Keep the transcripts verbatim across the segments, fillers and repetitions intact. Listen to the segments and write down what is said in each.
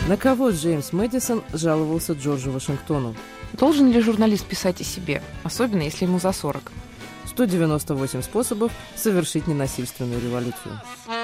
На кого Джеймс Мэдисон жаловался Джорджу Вашингтону? Должен ли журналист писать о себе, особенно если ему за сорок? сто девяносто восемь способов совершить ненасильственную революцию.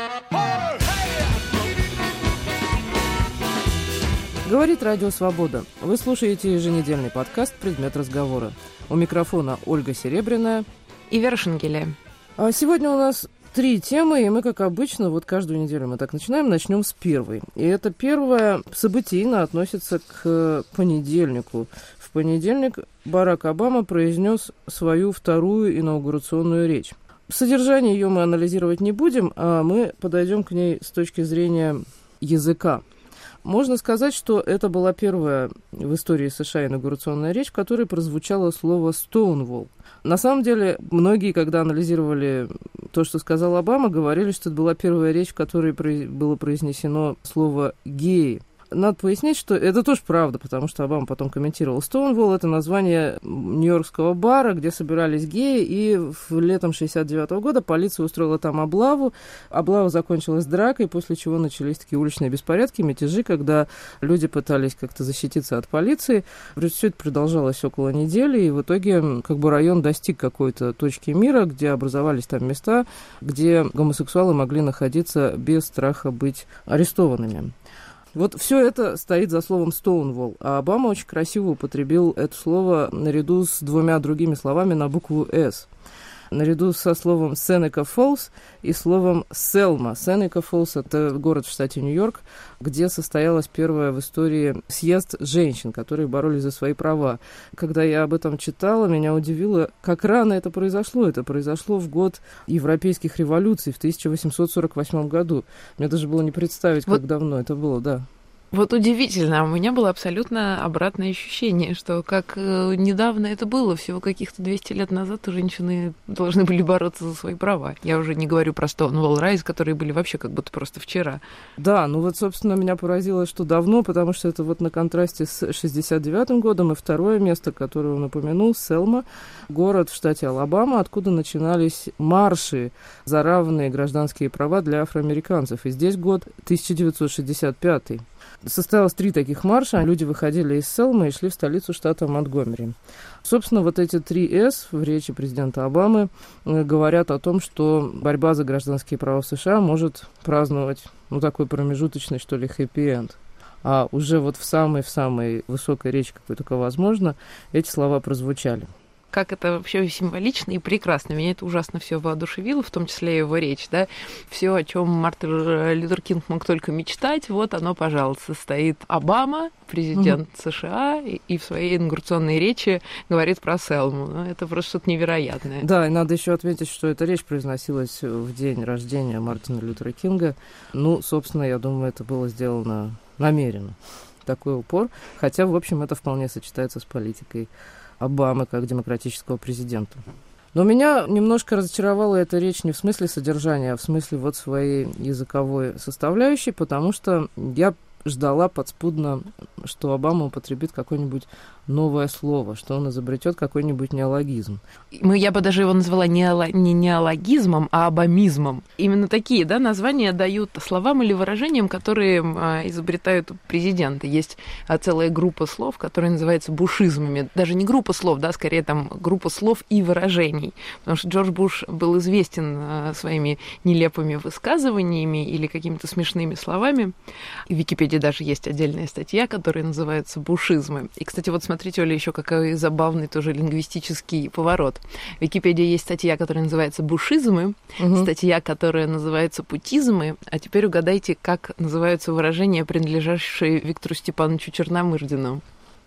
Говорит Радио Свобода. Вы слушаете еженедельный подкаст «Предмет разговора». У микрофона Ольга Серебряная и Вера Шенгеле. А сегодня у нас три темы, и мы, как обычно, вот каждую неделю мы так начинаем, начнем с первой. И это первое событийно относится к понедельнику. В понедельник Барак Обама произнес свою вторую инаугурационную речь. Содержание ее мы анализировать не будем, а мы подойдем к ней с точки зрения языка. Можно сказать, что это была первая в истории США инаугурационная речь, в которой прозвучало слово «Stonewall». На самом деле, многие, когда анализировали то, что сказал Обама, говорили, что это была первая речь, в которой было произнесено слово «геи». Надо пояснить, что это тоже правда, потому что Обама потом комментировал. Стоунволл — это название нью-йоркского бара, где собирались геи, и в летом шестьдесят девятого года полиция устроила там облаву. Облава закончилась дракой, после чего начались такие уличные беспорядки, мятежи, когда люди пытались как-то защититься от полиции. Все это продолжалось около недели, и в итоге как бы район достиг какой-то точки мира, где образовались там места, где гомосексуалы могли находиться без страха быть арестованными. Вот все это стоит за словом «Stonewall», а Обама очень красиво употребил это слово наряду с двумя другими словами на букву «С». Наряду со словом Seneca Falls и словом Селма. Seneca Falls — это город в штате Нью-Йорк, где состоялась первая в истории съезд женщин, которые боролись за свои права. Когда я об этом читала, меня удивило, как рано это произошло. Это произошло в год европейских революций, в тысяча восемьсот сорок восьмом году. Мне даже было не представить, вот. Как давно это было, да. Вот удивительно, у меня было абсолютно обратное ощущение, что как недавно это было, всего каких-то двести лет назад женщины должны были бороться за свои права. Я уже не говорю про Stonewall Rise, которые были вообще как будто просто вчера. Да, ну вот, собственно, меня поразило, что давно, потому что это вот на контрасте с шестьдесят девятым годом, и второе место, которое он упомянул, Селма, город в штате Алабама, откуда начинались марши за равные гражданские права для афроамериканцев. И здесь год тысяча девятьсот шестьдесят пятый. Состоялось три таких марша, люди выходили из Селмы и шли в столицу штата Монтгомери. Собственно, вот эти три «С» в речи президента Обамы говорят о том, что борьба за гражданские права в США может праздновать, ну, такой промежуточный, что ли, хэппи-энд. А уже вот в самой, в самой высокой речи, какой только возможно, эти слова прозвучали. Как это вообще символично и прекрасно. Меня это ужасно все воодушевило, в том числе его речь, да. Все, о чем Мартин Лютер Кинг мог только мечтать, вот оно, пожалуйста, стоит Обама, президент mm-hmm. США, и, и в своей инаугурационной речи говорит про Селму. Ну, это просто что-то невероятное. Да, и надо еще отметить, что эта речь произносилась в день рождения Мартина Лютера Кинга. Ну, собственно, я думаю, это было сделано намеренно. Такой упор. Хотя, в общем, это вполне сочетается с политикой Обамы как демократического президента. Но меня немножко разочаровала эта речь не в смысле содержания, а в смысле вот своей языковой составляющей, потому что я ждала подспудно, что Обама употребит какое-нибудь новое слово, что он изобретет какой-нибудь неологизм. Мы, я бы даже его назвала не, не неологизмом, а обамизмом. Именно такие, да, названия дают словам или выражениям, которые а, изобретают президенты. Есть а, целая группа слов, которые называются бушизмами. Даже не группа слов, да, скорее там группа слов и выражений. Потому что Джордж Буш был известен а, своими нелепыми высказываниями или какими-то смешными словами. И в Википедии даже есть отдельная статья, которая называется «Бушизмы». И, кстати, вот смотрите, Оля, еще какой забавный тоже лингвистический поворот. В Википедии есть статья, которая называется «Бушизмы», угу. статья, которая называется «Путизмы», а теперь угадайте, как называются выражения, принадлежащие Виктору Степановичу Черномырдину.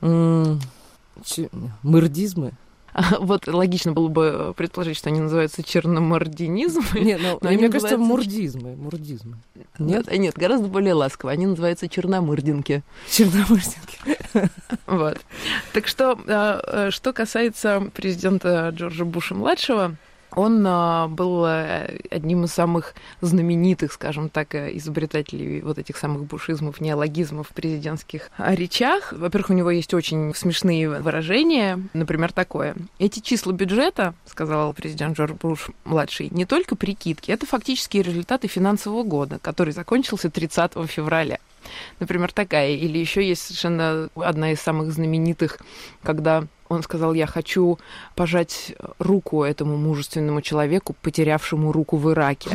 М- ч- мырдизмы? Вот логично было бы предположить, что они называются черномординизм. Нет, но, но мне называются... кажется, мурдизмы. мурдизмы. Нет? Нет, гораздо более ласково. Они называются черномырдинки. Черномырдинки. Вот. Так что, что касается президента Джорджа Буша-младшего, он был одним из самых знаменитых, скажем так, изобретателей вот этих самых бушизмов, неологизмов в президентских речах. Во-первых, у него есть очень смешные выражения, например, такое. Эти числа бюджета, сказал президент Джордж Буш-младший, не только прикидки, это фактические результаты финансового года, который закончился тридцатого февраля. Например, такая. Или еще есть совершенно одна из самых знаменитых, когда он сказал: я хочу пожать руку этому мужественному человеку, потерявшему руку в Ираке.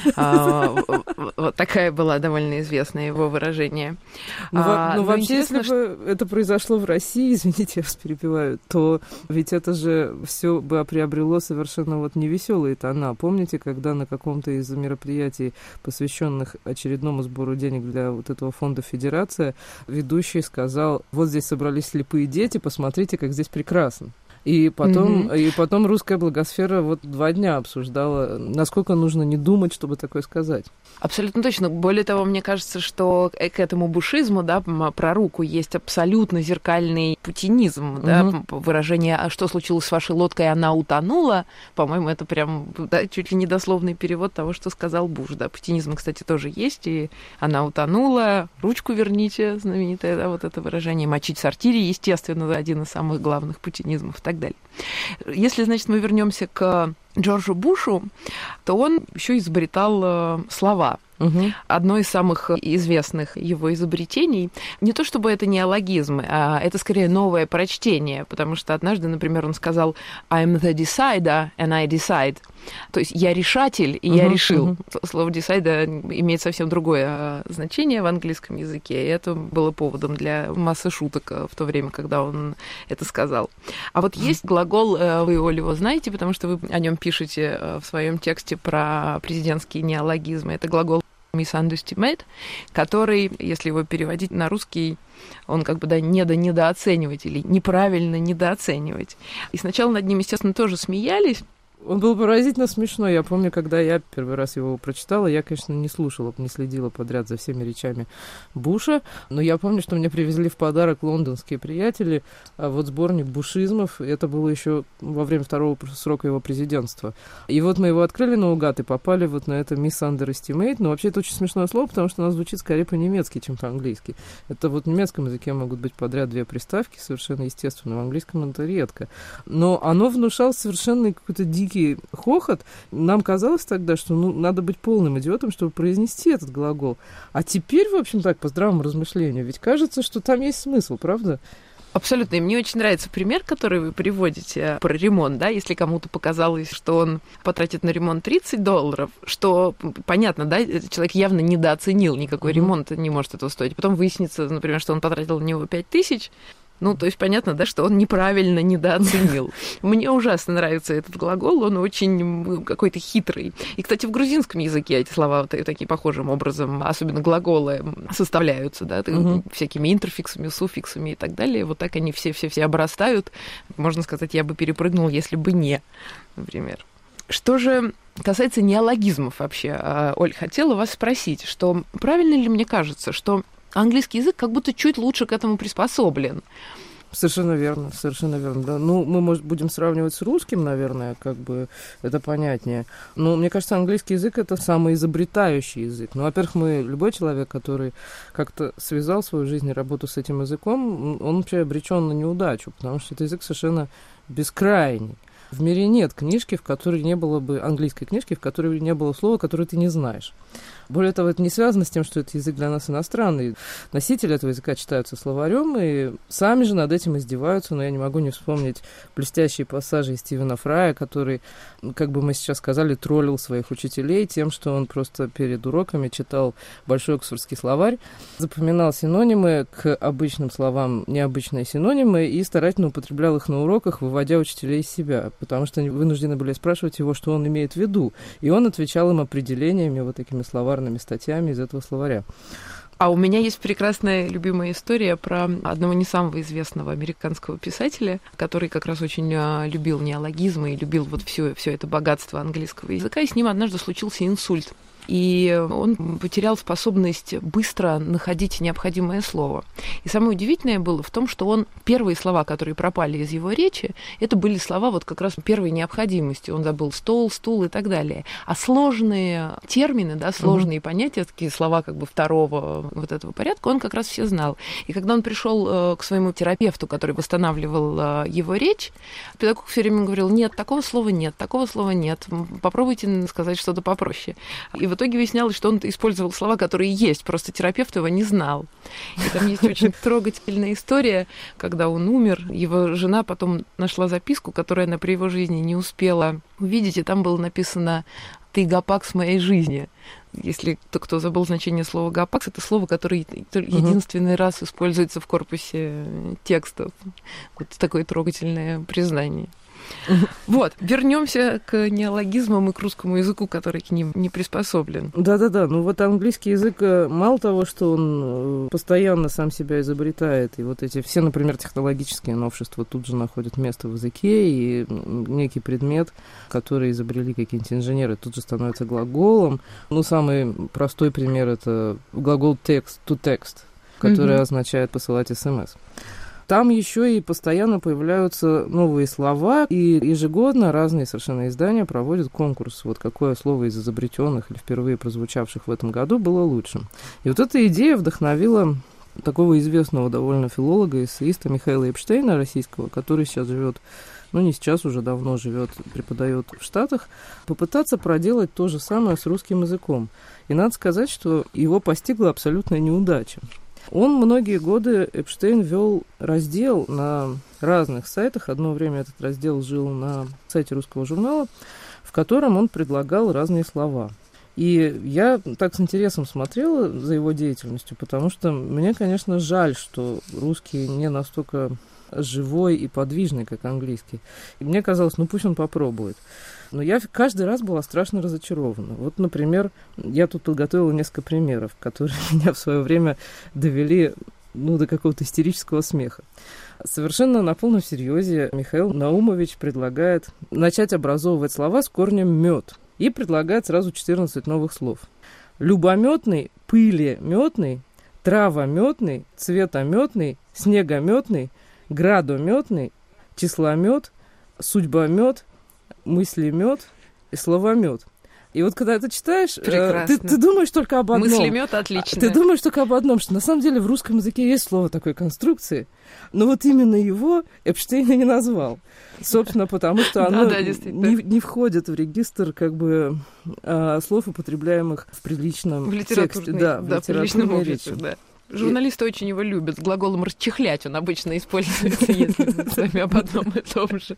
Вот такая была довольно известное его выражение. Ну, вообще, если бы это произошло в России, извините, я вас перебиваю, то ведь это же все бы приобрело совершенно вот невеселые тона. Помните, когда на каком-то из мероприятий, посвященных очередному сбору денег для вот этого фонда «Федерация», ведущий сказал: вот здесь собрались слепые дети, посмотрите, как здесь прекрасно. Прекрасно. И потом, mm-hmm. и потом русская благосфера вот два дня обсуждала, насколько нужно не думать, чтобы такое сказать. Абсолютно точно. Более того, мне кажется, что к этому бушизму, да, про руку есть абсолютно зеркальный путинизм, mm-hmm. да, выражение «а что случилось с вашей лодкой, она утонула», по-моему, это прям, да, чуть ли не дословный перевод того, что сказал Буш, да. Путинизм, кстати, тоже есть, и «она утонула», «ручку верните», знаменитое, да, вот это выражение, «мочить в сортире», естественно, один из самых главных путинизмов, так далее. Если, значит, мы вернемся к Джорджу Бушу, то он еще изобретал слова. Угу. Одно из самых известных его изобретений, не то чтобы это неологизмы, а это скорее новое прочтение, потому что однажды, например, он сказал «I'm the decider and I decide», то есть «я решатель, и угу, я решил». Угу. Слово «decider» имеет совсем другое значение в английском языке, и это было поводом для массы шуток в то время, когда он это сказал. А вот есть глагол, вы, Оля, его знаете, потому что вы о нем пишете в своем тексте про президентские неологизмы, это глагол misunderestimate, который, если его переводить на русский, он как бы, да, недо недооценивать или неправильно недооценивать. И сначала над ним, естественно, тоже смеялись. Он был поразительно смешной. Я помню, когда я первый раз его прочитала, я, конечно, не слушала, не следила подряд за всеми речами Буша, но я помню, что мне привезли в подарок лондонские приятели вот сборник бушизмов. Это было еще во время второго срока его президентства. И вот мы его открыли наугад и попали вот на это misunderestimate. Но вообще это очень смешное слово, потому что оно звучит скорее по-немецки, чем по-английски. Это вот в немецком языке могут быть подряд две приставки, совершенно естественно. В английском это редко. Но оно внушало совершенно какой-то дикий хохот. Нам казалось тогда, что ну, надо быть полным идиотом, чтобы произнести этот глагол. А теперь, в общем, так, по здравому размышлению, ведь кажется, что там есть смысл, правда? Абсолютно. И мне очень нравится пример, который вы приводите про ремонт, да, если кому-то показалось, что он потратит на ремонт тридцать долларов, что, понятно, да, человек явно недооценил, никакой mm-hmm. ремонт не может этого стоить. Потом выяснится, например, что он потратил на него пять тысяч. Ну, то есть понятно, да, что он неправильно недооценил. Мне ужасно нравится этот глагол, он очень какой-то хитрый. И, кстати, в грузинском языке эти слова вот таким похожим образом, особенно глаголы, составляются, да, угу. всякими интерфиксами, суффиксами и так далее. Вот так они все-все-все обрастают. Можно сказать, я бы перепрыгнул, если бы не, например. Что же касается неологизмов вообще, Оль, хотела вас спросить, что правильно ли мне кажется, что английский язык как будто чуть лучше к этому приспособлен? Совершенно верно, совершенно верно. Да. Ну, мы, может, будем сравнивать с русским, наверное, как бы это понятнее. Но мне кажется, английский язык — это самый изобретающий язык. Ну, во-первых, мы, любой человек, который как-то связал свою жизнь и работу с этим языком, он вообще обречен на неудачу, потому что это язык совершенно бескрайний. В мире нет книжки, в которой не было бы, английской книжки, в которой не было слова, которое ты не знаешь. Более того, это не связано с тем, что это язык для нас иностранный. Носители этого языка читаются словарем и сами же над этим издеваются, но я не могу не вспомнить блестящие пассажи из Стивена Фрая, который, как бы мы сейчас сказали, троллил своих учителей тем, что он просто перед уроками читал большой оксфордский словарь, запоминал синонимы к обычным словам, необычные синонимы, и старательно употреблял их на уроках, выводя учителей из себя, потому что они вынуждены были спрашивать его, что он имеет в виду. И он отвечал им определениями, вот такими словарными статьями из этого словаря. А у меня есть прекрасная любимая история про одного не самого известного американского писателя, который как раз очень любил неологизмы и любил вот все, все это богатство английского языка, и с ним однажды случился инсульт. И он потерял способность быстро находить необходимое слово. И самое удивительное было в том, что он первые слова, которые пропали из его речи, это были слова вот как раз первой необходимости. Он забыл стол, стул и так далее. А сложные термины, да, сложные угу. понятия, такие слова как бы второго вот этого порядка, он как раз все знал. И когда он пришел к своему терапевту, который восстанавливал его речь, педагог все время говорил: нет, такого слова нет, такого слова нет, попробуйте сказать что-то попроще. И в в итоге выяснялось, что он использовал слова, которые есть, просто терапевт его не знал. И там есть очень трогательная история, когда он умер, его жена потом нашла записку, которую она при его жизни не успела увидеть, и там было написано «Ты гапакс моей жизни». Если кто, кто забыл значение слова «гапакс», это слово, которое единственный uh-huh. раз используется в корпусе текстов. Вот такое трогательное признание. Вот, вернемся к неологизмам и к русскому языку, который к ним не приспособлен. Да-да-да, ну вот английский язык, мало того, что он постоянно сам себя изобретает, и вот эти все, например, технологические новшества тут же находят место в языке, и некий предмет, который изобрели какие-нибудь инженеры, тут же становится глаголом. Ну, самый простой пример — это глагол text to text, который mm-hmm. означает посылать смс. Там еще и постоянно появляются новые слова, и ежегодно разные совершенно издания проводят конкурс, вот какое слово из изобретенных или впервые прозвучавших в этом году было лучшим. И вот эта идея вдохновила такого известного довольно филолога, эссеиста Михаила Эпштейна, российского, который сейчас живет, ну не сейчас, уже давно живет, преподает в Штатах, попытаться проделать то же самое с русским языком. И надо сказать, что его постигла абсолютная неудача. Он многие годы, Эпштейн, вел раздел на разных сайтах. Одно время этот раздел жил на сайте русского журнала, в котором он предлагал разные слова. И я так с интересом смотрела за его деятельностью, потому что мне, конечно, жаль, что русский не настолько живой и подвижный, как английский. И мне казалось, ну пусть он попробует. Но я каждый раз была страшно разочарована. Вот, например, я тут подготовила несколько примеров, которые меня в свое время довели, ну, до какого-то истерического смеха. Совершенно на полном серьезе Михаил Наумович предлагает начать образовывать слова с корнем «мёд» и предлагает сразу четырнадцать новых слов. Любомётный, пылемётный, травомётный, цветомётный, снегомётный, градомётный, числомёт, судьбомёт, мыслемёт и словомёт. И вот когда это читаешь, э, ты, ты думаешь только об одном. Мыслемёт отлично. Ты думаешь только об одном, что на самом деле в русском языке есть слово такой конструкции, но вот именно его Эпштейн и не назвал. Собственно, потому что оно да, да, не, не входит в регистр как бы слов, употребляемых в приличном в тексте. Да, да, в литературной речи. Да. Журналисты и... очень его любят. С глаголом «расчехлять» он обычно используется, если мы с вами об одном и том же.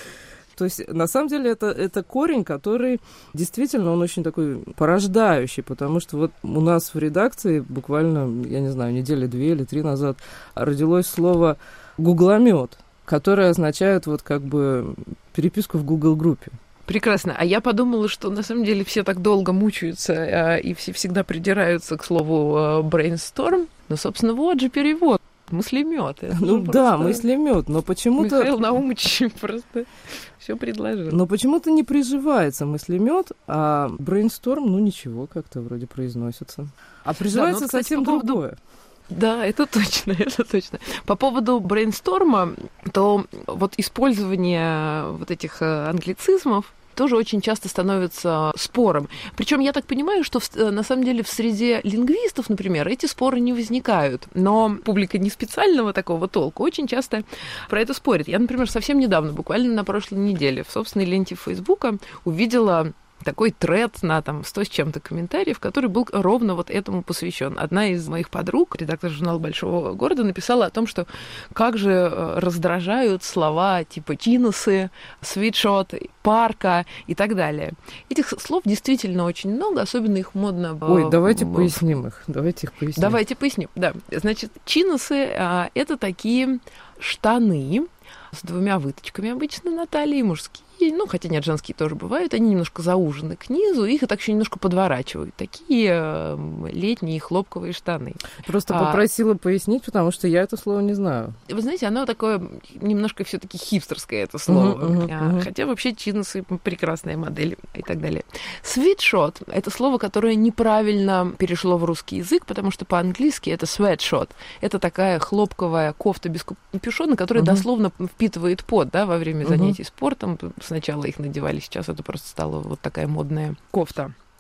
То есть, на самом деле, это, это корень, который действительно, он очень такой порождающий, потому что вот у нас в редакции буквально, я не знаю, недели две или три назад родилось слово «гугломёт», которое означает вот как бы переписку в Google-группе. Прекрасно. А я подумала, что на самом деле все так долго мучаются э, и все всегда придираются к слову э, brainstorm. Но, собственно, вот же перевод. Мыслемёт. Ну да, мыслемёт, но почему-то... Михаил Наумович просто все предложил. Но почему-то не приживается мыслемёт, а brainstorm, ну ничего, как-то вроде произносится. А приживается да, ну, кстати, совсем по поводу... другое. Да, это точно, это точно. По поводу брейнсторма, то вот использование вот этих англицизмов тоже очень часто становится спором. Причем я так понимаю, что в, на самом деле в среде лингвистов, например, эти споры не возникают. Но публика не специального такого толка очень часто про это спорит. Я, например, совсем недавно, буквально на прошлой неделе, в собственной ленте Фейсбука увидела такой тред на там сто с чем-то комментариев, который был ровно вот этому посвящен. Одна из моих подруг, редактор журнала «Большого города», написала о том, что как же раздражают слова типа «чиносы», «свитшот», «парка» и так далее. Этих слов действительно очень много, особенно их модно... Ой, давайте в... поясним их. Давайте их поясним. Давайте поясним, да. Значит, чиносы — это такие штаны с двумя выточками обычно на талии, мужские, ну, хотя нет, женские тоже бывают, они немножко заужены к низу, их так еще немножко подворачивают. Такие летние хлопковые штаны. Просто а... попросила пояснить, потому что я это слово не знаю. Вы знаете, оно такое немножко все-таки хипстерское, это слово. Uh-huh, uh-huh, uh-huh. Хотя вообще чиносы прекрасная модель и так далее. Свитшот — это слово, которое неправильно перешло в русский язык, потому что по-английски это sweatshot. Это такая хлопковая кофта без капюшона, которая uh-huh. дословно впитывает пот, да, во время занятий uh-huh. спортом. Сначала их надевали, сейчас это просто стала вот такая модная кофта.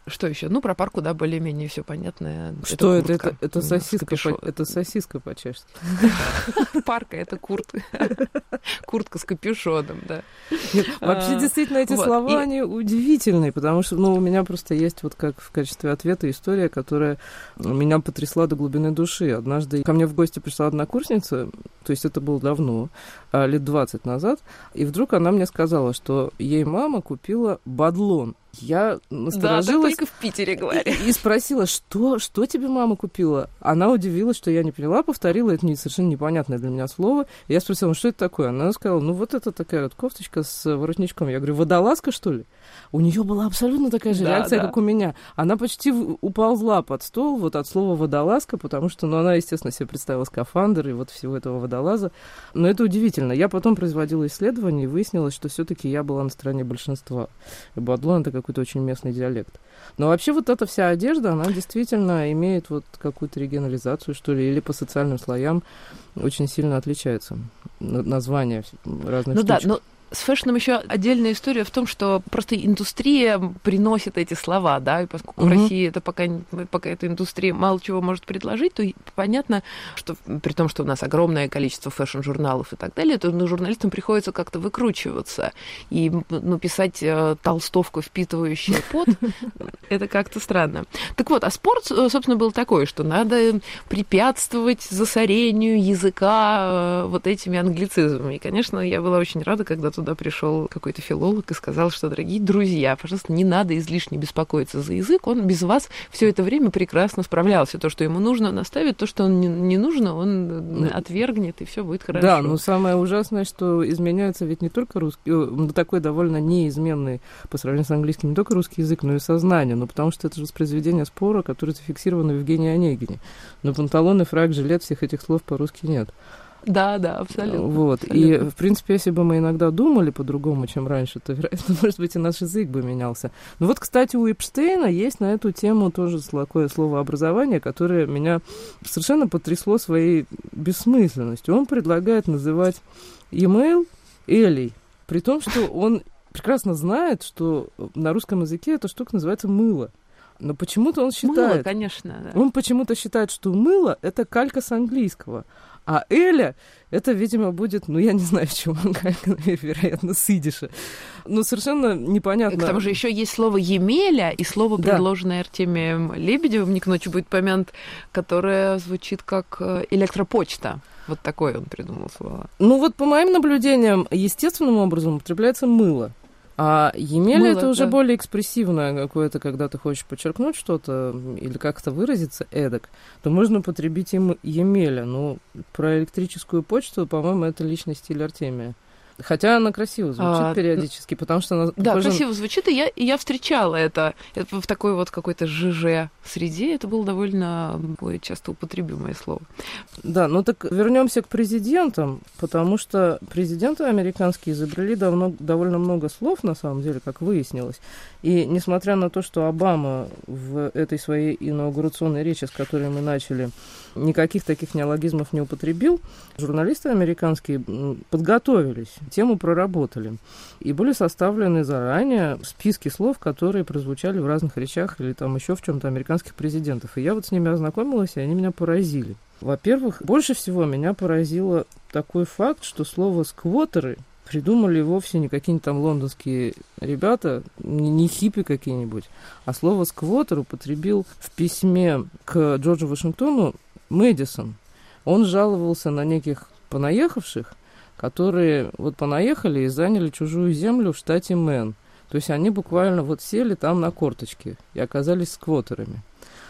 Что еще? Ну, про парку, да, более-менее все понятно. Что это? Это, это, это сосиска, по, это сосиска по-чешски. Парка — это куртка. Куртка с капюшоном, да. Нет, вообще, действительно, эти вот. слова, и... они удивительные, потому что, ну, у меня просто есть вот как в качестве ответа история, которая меня потрясла до глубины души. Однажды ко мне в гости пришла однокурсница, то есть это было давно, лет двадцать назад, и вдруг она мне сказала, что ей мама купила бадлон. Я насторожилась. Да, только в Питере говорят. И, и спросила, что, что тебе мама купила? Она удивилась, что я не поняла, повторила, это не, совершенно непонятное для меня слово. И я спросила, ну что это такое? Она сказала, ну вот это такая вот кофточка с воротничком. Я говорю, водолазка, что ли? У нее была абсолютно такая же да, реакция, да. как у меня. Она почти уползла под стол вот от слова водолазка, потому что, ну, она, естественно, себе представила скафандр и вот всего этого водолаза. Но это удивительно. Я потом производила исследование, и выяснилось, что все-таки я была на стороне большинства. Бадлон — это какой-то очень местный диалект. Но вообще вот эта вся одежда, она действительно имеет вот какую-то регионализацию, что ли, или по социальным слоям очень сильно отличается название разных ну, штучек. Да, но... С фэшном еще отдельная история в том, что просто индустрия приносит эти слова, да, и поскольку угу. в России это пока, пока эта индустрия мало чего может предложить, то понятно, что при том, что у нас огромное количество фэшн-журналов и так далее, то ну, журналистам приходится как-то выкручиваться. И ну, писать э, толстовку, впитывающую пот, это как-то странно. Так вот, а спорт, собственно, был такой, что надо препятствовать засорению языка вот этими англицизмами. И, конечно, я была очень рада, когда туда пришел какой-то филолог и сказал, что, дорогие друзья, пожалуйста, не надо излишне беспокоиться за язык, он без вас все это время прекрасно справлялся. То, что ему нужно, он оставит, то, что он не, не нужно, он отвергнет, и все будет хорошо. Да, но самое ужасное, что изменяется ведь не только русский, такой довольно неизменный по сравнению с английским, не только русский язык, но и сознание, ну, потому что это же воспроизведение спора, которое зафиксировано в Евгении Онегине. Но панталоны, фрак, жилет, всех этих слов по-русски нет. Да, да, абсолютно. Вот. Абсолютно. И, в принципе, если бы мы иногда думали по-другому, чем раньше, то, вероятно, может быть, и наш язык бы менялся. Но вот, кстати, у Эпштейна есть на эту тему тоже такое словообразование, которое меня совершенно потрясло своей бессмысленностью. Он предлагает называть e-mail Элей, при том, что он прекрасно знает, что на русском языке эта штука называется мыло. Но почему-то он считает... Мыло, конечно, да. Он почему-то считает, что мыло — это калька с английского. А Эля, это, видимо, будет, ну, я не знаю, чего, вероятно, с идиша. Ну, совершенно непонятно. К тому же еще есть слово «емеля» и слово, да. предложенное Артемием Лебедевым, «Не к ночи будет помянут», которое звучит как электропочта. Вот такое он придумал слово. Ну, вот по моим наблюдениям, естественным образом употребляется мыло. А емеля — это да. уже более экспрессивное какое-то, когда ты хочешь подчеркнуть что-то или как-то выразиться эдак, то можно употребить им емеля. Ну, про электрическую почту, по-моему, это личный стиль Артемия. Хотя она красиво звучит а, периодически, потому что она... Да, похожа... красиво звучит, и я, и я встречала это. это в такой вот какой-то ЖЖ среде. Это было довольно часто употребимое слово. Да, ну так вернемся к президентам, потому что президенты американские изобрели давно, довольно много слов, на самом деле, как выяснилось. И несмотря на то, что Обама в этой своей инаугурационной речи, с которой мы начали, никаких таких неологизмов не употребил, журналисты американские подготовились, тему проработали. И были составлены заранее списки слов, которые прозвучали в разных речах или там еще в чем-то американских президентов. И я вот с ними ознакомилась, и они меня поразили. Во-первых, больше всего меня поразило такой факт, что слово «сквотеры» придумали вовсе не какие-нибудь там лондонские ребята, не хиппи какие-нибудь, а слово «сквотер» употребил в письме к Джорджу Вашингтону Мэдисон. Он жаловался на неких понаехавших, которые вот понаехали и заняли чужую землю в штате Мэн. То есть они буквально вот сели там на корточки и оказались сквотерами.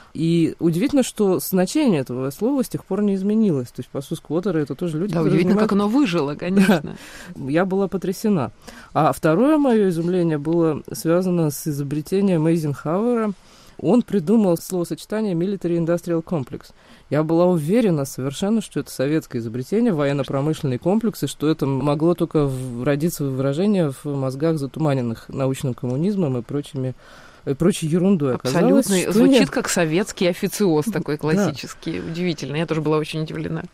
И удивительно, что значение этого слова с тех пор не изменилось. То есть, по сути, сквотеры — это тоже люди, да, которые удивительно, занимают... как оно выжило, конечно. Да. Я была потрясена. А второе мое изумление было связано с изобретением Эйзенхауэра. Он придумал словосочетание «military industrial complex». Я была уверена совершенно, что это советское изобретение, военно-промышленный комплекс, и что это могло только родиться выражение в мозгах затуманенных научным коммунизмом и прочими и прочей ерундой. Абсолютно. Звучит нет. Как советский официоз такой классический. Да. Удивительно. Я тоже была очень удивлена.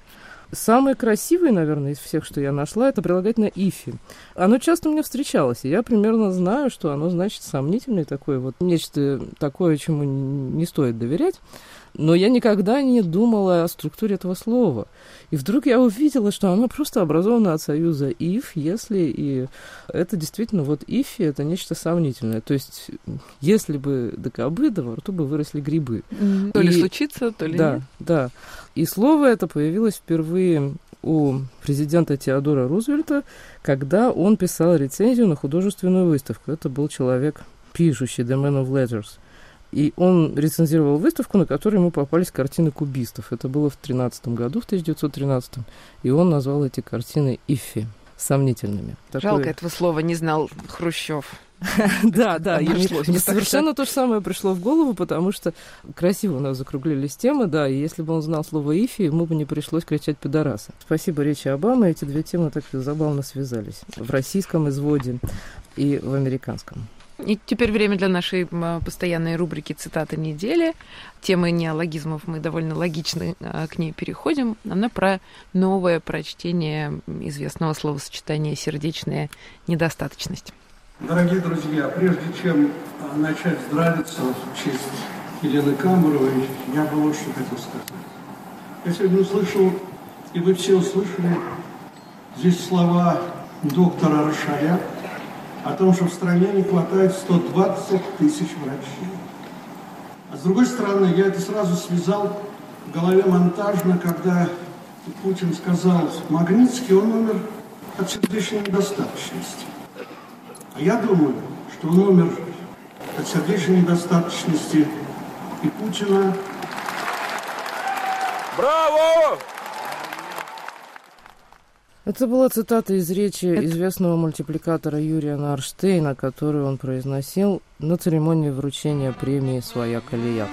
Самое красивое, наверное, из всех, что я нашла, это прилагательное «ифи». Оно часто мне встречалось, и я примерно знаю, что оно значит сомнительное такое, вот нечто такое, чему не стоит доверять. Но я никогда не думала о структуре этого слова. И вдруг я увидела, что оно просто образовано от союза «if», «если», и это действительно вот «ифи» — это нечто сомнительное. То есть, если бы да кабы, да во рту бы выросли грибы. Mm-hmm. То и... ли случится, то ли да, нет. Да, и слово это появилось впервые у президента Теодора Рузвельта, когда он писал рецензию на художественную выставку. Это был человек пишущий, the man of letters. И он рецензировал выставку, на которой ему попались картины кубистов. Это было в тринадцатом году, в тысяча девятьсот тринадцатом. И он назвал эти картины «ифи», сомнительными. Жалко, Такое... этого слова не знал Хрущев. Да, да, мне совершенно то же самое пришло в голову, потому что красиво у нас закруглились темы, да, и если бы он знал слово «ифи», ему бы не пришлось кричать «пидорасы». Спасибо речи Обамы, эти две темы так забавно связались в российском изводе и в американском. И теперь время для нашей постоянной рубрики «Цитаты недели». Темы неологизмов мы довольно логично к ней переходим. Она про новое прочтение известного словосочетания «сердечная недостаточность». Дорогие друзья, прежде чем начать здравиться в честь Елены Камбуровой, я бы вот что хотел сказать. Я сегодня услышал, и вы все услышали, здесь слова доктора Рошаля о том, что в стране не хватает сто двадцать тысяч врачей. А с другой стороны, я это сразу связал в голове монтажно, когда Путин сказал: Магнитский, он умер от сердечной недостаточности. А я думаю, что он умер от сердечной недостаточности и Путина. Браво! Это была цитата из речи известного мультипликатора Юрия Нарштейна, которую он произносил на церемонии вручения премии «Своя колея».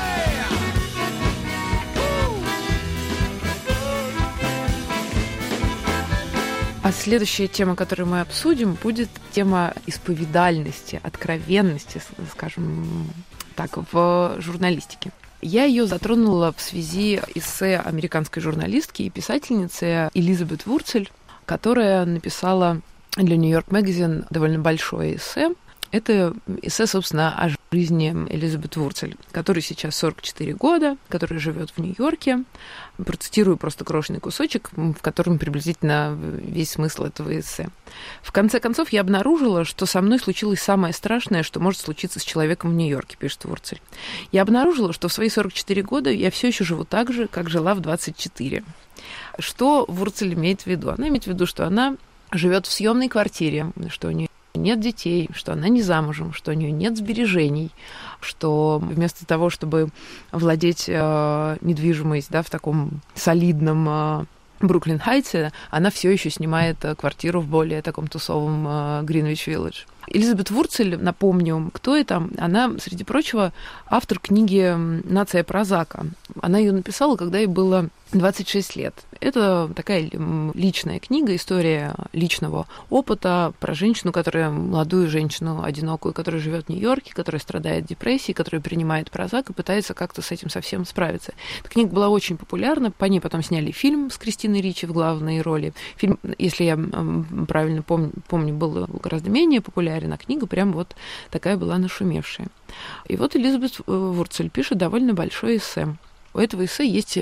А следующая тема, которую мы обсудим, будет тема исповедальности, откровенности, скажем так, в журналистике. Я ее затронула в связи эссе американской журналистки и писательницы Элизабет Вурцель, которая написала для New York Magazine довольно большое эссе. Это эссе, собственно, о жизни Элизабет Вурцель, которой сейчас сорок четыре года, которая живет в Нью-Йорке. Процитирую просто крошечный кусочек, в котором приблизительно весь смысл этого эссе. В конце концов, я обнаружила, что со мной случилось самое страшное, что может случиться с человеком в Нью-Йорке, пишет Вурцель. Я обнаружила, что в свои сорок четыре года я все еще живу так же, как жила в двадцать четыре. Что Вурцель имеет в виду? Она имеет в виду, что она живет в съемной квартире, что у нее нет детей, что она не замужем, что у нее нет сбережений, что вместо того, чтобы владеть э, недвижимость, да, в таком солидном э, Бруклин-Хайтсе, она все еще снимает э, квартиру в более таком тусовом э, Гринвич-Виллидж. Элизабет Вурцель, напомню, кто это? Она, среди прочего, автор книги «Нация Прозака». Она ее написала, когда ей было двадцать шесть лет. Это такая личная книга, история личного опыта про женщину, которая, молодую женщину, одинокую, которая живет в Нью-Йорке, которая страдает депрессией, которая принимает Прозак и пытается как-то с этим совсем справиться. Эта книга была очень популярна, по ней потом сняли фильм с Кристиной Ричи в главной роли. Фильм, если я правильно помню, помню был гораздо менее популярен, а книга прям вот такая была нашумевшая. И вот Элизабет Вурцель пишет довольно большое эссе. У этого эссе есть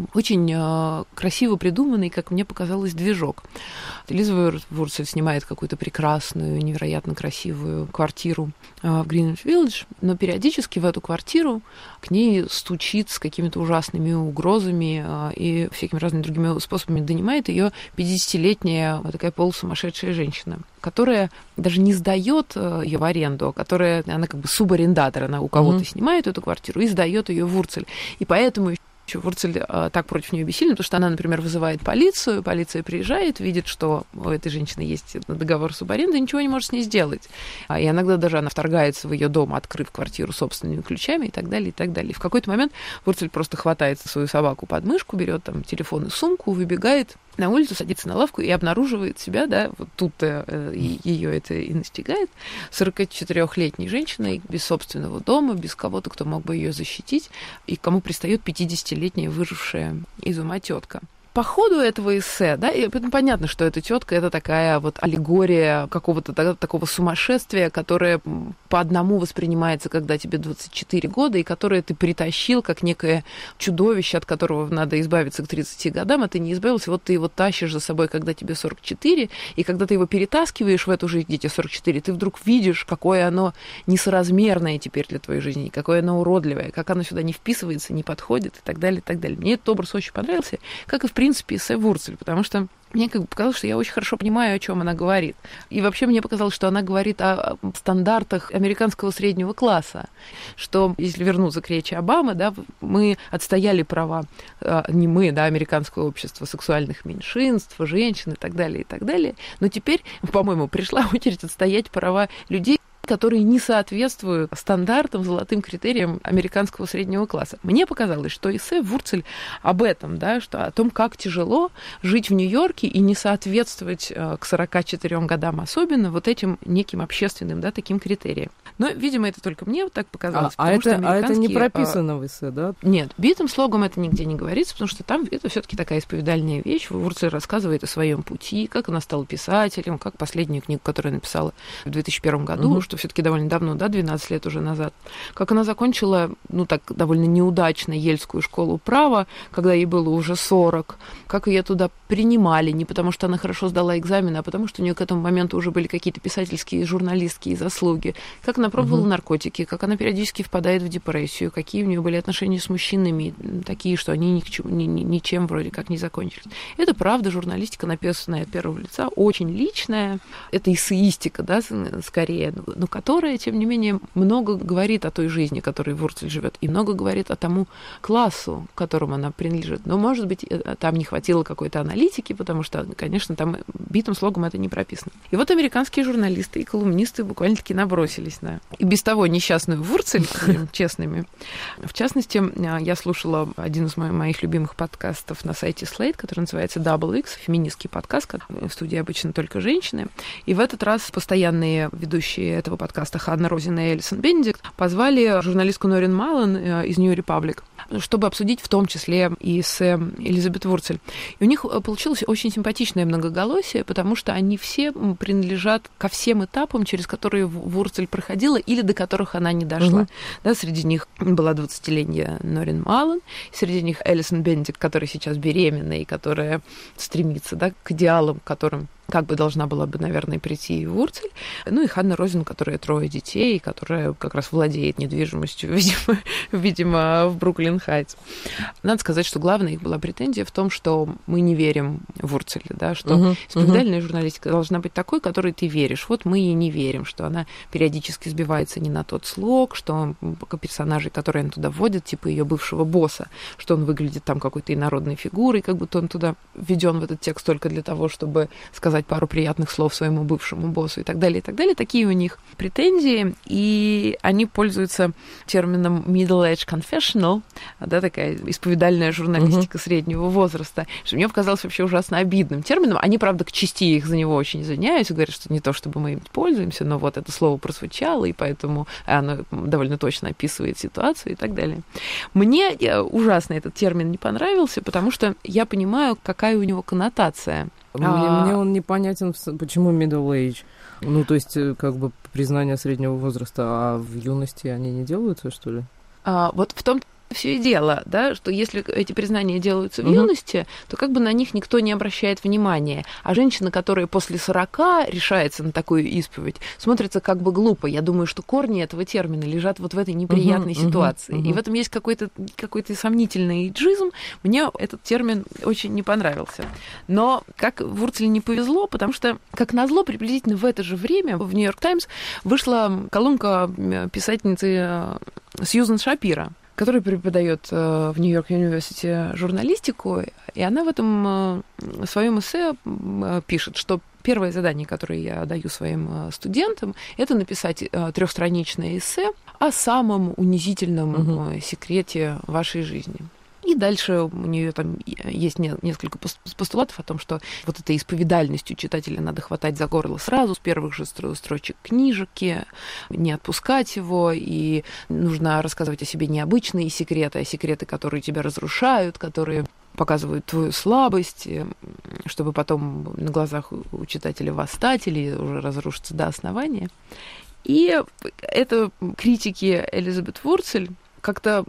очень красиво придуманный, как мне показалось, движок. Элизабет Вурцель снимает какую-то прекрасную, невероятно красивую квартиру в Гринвич-Виллидж, но периодически в эту квартиру к ней стучит с какими-то ужасными угрозами и всякими разными другими способами донимает ее пятидесятилетняя такая полусумасшедшая женщина, которая даже не сдает ее в аренду, которая, она как бы субарендатор, она у кого-то mm-hmm. снимает эту квартиру и сдает ее Вурцель. И поэтому еще Вурцель а, так против нее бессильна, потому что она, например, вызывает полицию, полиция приезжает, видит, что у этой женщины есть договор субаренды, и ничего не может с ней сделать. А, и иногда даже она вторгается в ее дом, открыв квартиру собственными ключами и так далее, и так далее. И в какой-то момент Вурцель просто хватает свою собаку под мышку, берет там телефон и сумку, выбегает на улицу, садится на лавку и обнаруживает себя, да, вот тут-то э, ее это и настигает, сорокачетырёхлетней женщиной, без собственного дома, без кого-то, кто мог бы ее защитить, и к кому пристает пятидесятилетняя выжившая из ума тетка. по ходу этого эссе, да, и понятно, что эта тетка это такая вот аллегория какого-то да, такого сумасшествия, которое по одному воспринимается, когда тебе двадцать четыре года, и которое ты притащил как некое чудовище, от которого надо избавиться к тридцати годам, а ты не избавился, вот ты его тащишь за собой, когда тебе сорок четыре, и когда ты его перетаскиваешь в эту жизнь, где тебе сорок четыре, ты вдруг видишь, какое оно несоразмерное теперь для твоей жизни, какое оно уродливое, как оно сюда не вписывается, не подходит и так далее, и так далее. Мне этот образ очень понравился, как и, в принципе, эссе Вурцель, потому что мне как бы показалось, что я очень хорошо понимаю, о чем она говорит. И вообще мне показалось, что она говорит о стандартах американского среднего класса, что, если вернуться к речи Обамы, да, мы отстояли права, не мы, да, американское общество сексуальных меньшинств, женщин и так далее, и так далее. Но теперь, по-моему, пришла очередь отстоять права людей, которые не соответствуют стандартам, золотым критериям американского среднего класса. Мне показалось, что эссе Вурцель об этом, да, что о том, как тяжело жить в Нью-Йорке и не соответствовать к сорока четырем годам особенно вот этим неким общественным, да, таким критериям. Но, видимо, это только мне вот так показалось. А, а, это, а это не прописано в эссе, да? Нет, битым слогом это нигде не говорится, потому что там это все-таки такая исповедальная вещь. Вурцель рассказывает о своем пути, как она стала писателем, как последнюю книгу, которую она написала в две тысячи первом году, угу. что все-таки довольно давно, да, двенадцать лет уже назад, как она закончила, ну, так, довольно неудачно Ельскую школу права, когда ей было уже сорок, как ее туда принимали, не потому что она хорошо сдала экзамены, а потому что у нее к этому моменту уже были какие-то писательские, журналистские заслуги, как она пробовала угу. наркотики, как она периодически впадает в депрессию, какие у нее были отношения с мужчинами, такие, что они ни к чему, ни, ни, ничем вроде как не закончились. Это правда журналистика, написанная от первого лица, очень личная, это эссеистика, да, скорее, но которая, тем не менее, много говорит о той жизни, в которой Вурцель живет, и много говорит о тому классу, к которому она принадлежит. Но, может быть, там не хватило какой-то аналитики, потому что, конечно, там битым слогом это не прописано. И вот американские журналисты и колумнисты буквально-таки набросились на и без того несчастную Вурцель, честными. В частности, я слушала один из моих любимых подкастов на сайте Slate, который называется Double X, феминистский подкаст, в студии обычно только женщины. И в этот раз постоянные ведущие этого подкаста Ханна Розин и Элисон Бенедикт позвали журналистку Норин Маллен из New Republic, чтобы обсудить в том числе и с Элизабет Вурцель. И у них получилось очень симпатичное многоголосие, потому что они все принадлежат ко всем этапам, через которые Вурцель проходила или до которых она не дошла. Угу. Да, среди них была двадцатилетняя Норин Маллен, среди них Элисон Бенедикт, которая сейчас беременна и которая стремится, да, к идеалам, к которым как бы должна была бы, наверное, прийти и Вурцель. Ну и Ханна Розин, которая трое детей, которая как раз владеет недвижимостью, видимо, видимо в Бруклин-Хайтс. Надо сказать, что главная их была претензия в том, что мы не верим Вурцель, да, что uh-huh, исповедальная uh-huh. журналистика должна быть такой, которой ты веришь. Вот мы ей не верим, что она периодически сбивается не на тот слог, что персонажи, которые она туда вводит, типа ее бывшего босса, что он выглядит там какой-то инородной фигурой, как будто он туда введен в этот текст только для того, чтобы сказать пару приятных слов своему бывшему боссу и так далее, и так далее. Такие у них претензии, и они пользуются термином middle-age confessional, да, такая исповедальная журналистика uh-huh. среднего возраста, что мне показалось вообще ужасно обидным термином. Они, правда, к части их за него очень извиняются, говорят, что не то, чтобы мы им пользуемся, но вот это слово прозвучало, и поэтому оно довольно точно описывает ситуацию и так далее. Мне ужасно этот термин не понравился, потому что я понимаю, какая у него коннотация. Мне, а... мне он непонятен, почему middle age. Ну, то есть, как бы признание среднего возраста, а в юности они не делаются, что ли? А, вот в том все и дело, да, что если эти признания делаются в uh-huh. юности, то как бы на них никто не обращает внимания. А женщина, которая после сорока решается на такую исповедь, смотрится как бы глупо. Я думаю, что корни этого термина лежат вот в этой неприятной uh-huh, ситуации. Uh-huh. И в этом есть какой-то, какой-то сомнительный эйджизм. Мне этот термин очень не понравился. Но как Вурцель не повезло, потому что, как назло, приблизительно в это же время в Нью-Йорк Таймс вышла колонка писательницы Сьюзан Шапира, которая преподает в Нью-Йорк Юниверсити журналистику, и она в этом своем эссе пишет, что первое задание, которое я даю своим студентам, это написать трехстраничное эссе о самом унизительном угу. секрете вашей жизни. И дальше у нее там есть несколько постулатов о том, что вот этой исповедальностью читателя надо хватать за горло сразу, с первых же строчек книжки, не отпускать его, и нужно рассказывать о себе необычные секреты, а секреты, которые тебя разрушают, которые показывают твою слабость, чтобы потом на глазах у читателя восстать или уже разрушиться до основания. И это критики Элизабет Вурцель как-то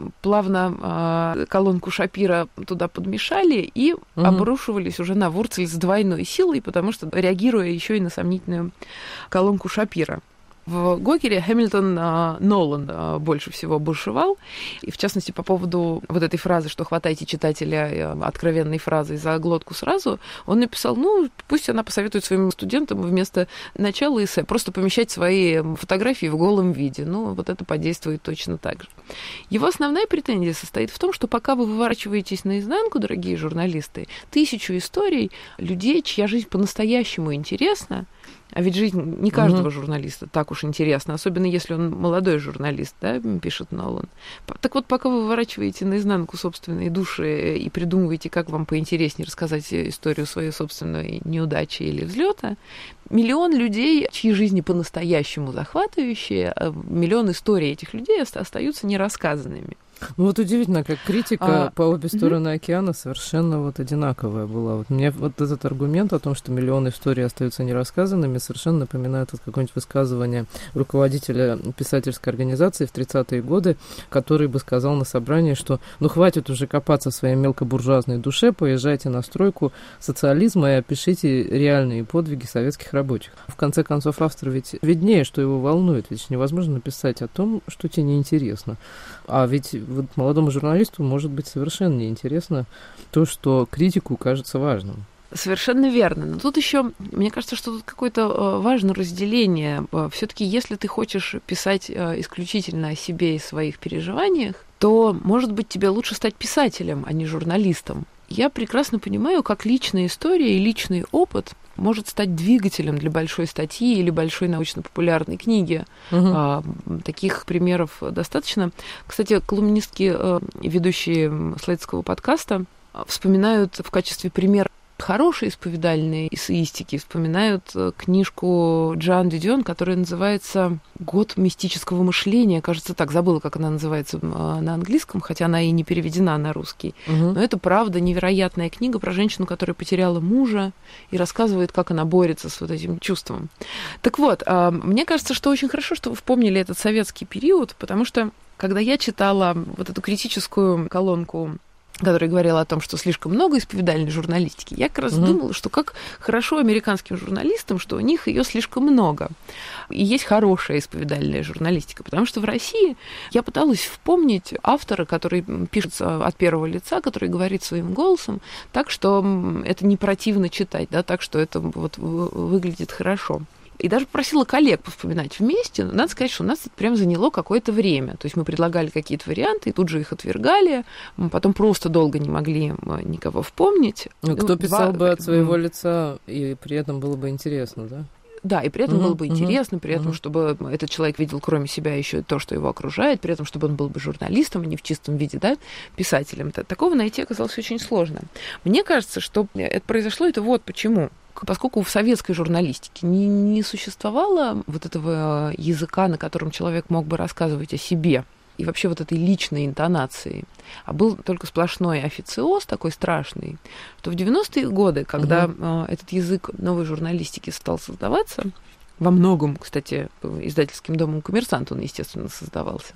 плавно э, колонку Шапира туда подмешали и угу. обрушивались уже на Вурцель с двойной силой, потому что реагируя еще и на сомнительную колонку Шапира. В Гокере Хэмилтон э, Нолан э, больше всего бушевал, и в частности по поводу вот этой фразы, что хватайте читателя э, откровенной фразой за глотку сразу, он написал, ну, пусть она посоветует своим студентам вместо начала эссе просто помещать свои фотографии в голом виде. Ну, вот это подействует точно так же. Его основная претензия состоит в том, что пока вы выворачиваетесь наизнанку, дорогие журналисты, тысячу историй людей, чья жизнь по-настоящему интересна, а ведь жизнь не каждого mm-hmm. журналиста так уж интересна, особенно если он молодой журналист, да, пишет Нолан. Так вот, пока вы выворачиваете наизнанку собственные души и придумываете, как вам поинтереснее рассказать историю своей собственной неудачи или взлета, миллион людей, чьи жизни по-настоящему захватывающие, миллион историй этих людей остаются нерассказанными. Ну вот удивительно, как критика а, по обе стороны угу. океана совершенно вот одинаковая была. Вот мне вот этот аргумент о том, что миллионы историй остаются нерассказанными, совершенно напоминает вот какое-нибудь высказывание руководителя писательской организации в тридцатые годы, который бы сказал на собрании, что ну хватит уже копаться в своей мелкобуржуазной душе, поезжайте на стройку социализма и опишите реальные подвиги советских рабочих. В конце концов, автор ведь виднее, что его волнует, ведь невозможно написать о том, что тебе неинтересно. А ведь вот молодому журналисту может быть совершенно неинтересно то, что критику кажется важным. Совершенно верно. Но тут еще, мне кажется, что тут какое-то важное разделение. Все-таки, если ты хочешь писать исключительно о себе и своих переживаниях, то, может быть, тебе лучше стать писателем, а не журналистом. Я прекрасно понимаю, как личная история и личный опыт может стать двигателем для большой статьи или большой научно-популярной книги. Угу. А, таких примеров достаточно. Кстати, колумнистки, ведущие слайдского подкаста, вспоминают в качестве примера хорошие исповедальные эссеистики, вспоминают книжку Джоан Дидион, которая называется «Год мистического мышления». Кажется, так, забыла, как она называется на английском, хотя она и не переведена на русский. Угу. Но это, правда, невероятная книга про женщину, которая потеряла мужа и рассказывает, как она борется с вот этим чувством. Так вот, мне кажется, что очень хорошо, что вы вспомнили этот советский период, потому что, когда я читала вот эту критическую колонку, которая говорила о том, что слишком много исповедальной журналистики, я как раз mm-hmm. думала, что как хорошо американским журналистам, что у них ее слишком много. И есть хорошая исповедальная журналистика, потому что в России я пыталась вспомнить автора, который пишет от первого лица, который говорит своим голосом так, что это не противно читать, да, так, что это вот выглядит хорошо. И даже попросила коллег повспоминать вместе. Но надо сказать, что у нас это прям заняло какое-то время. То есть мы предлагали какие-то варианты, и тут же их отвергали. Мы потом просто долго не могли никого вспомнить. Ну, кто писал Два... бы от своего лица, и при этом было бы интересно, да? Да, и при этом uh-huh, было бы интересно, uh-huh, при этом, uh-huh. чтобы этот человек видел кроме себя еще то, что его окружает, при этом, чтобы он был бы журналистом, а не в чистом виде, да, писателем. Такого найти оказалось очень сложно. Мне кажется, что это произошло, это вот почему. Поскольку в советской журналистике не, не существовало вот этого языка, на котором человек мог бы рассказывать о себе, и вообще вот этой личной интонации, а был только сплошной официоз такой страшный, то в девяностые годы, когда угу. этот язык новой журналистики стал создаваться, во многом, кстати, издательским домом «Коммерсант» он, естественно, создавался,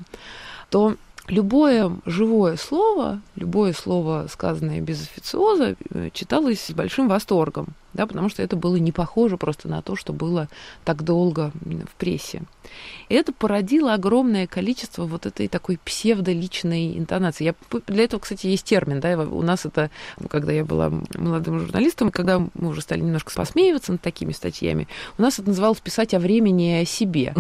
то любое живое слово, любое слово, сказанное без официоза, читалось с большим восторгом, да, потому что это было не похоже просто на то, что было так долго в прессе. И это породило огромное количество вот этой такой псевдоличной интонации. Я, для этого, кстати, есть термин, да, у нас это, когда я была молодым журналистом, когда мы уже стали немножко посмеиваться над такими статьями, у нас это называлось «писать о времени и о себе».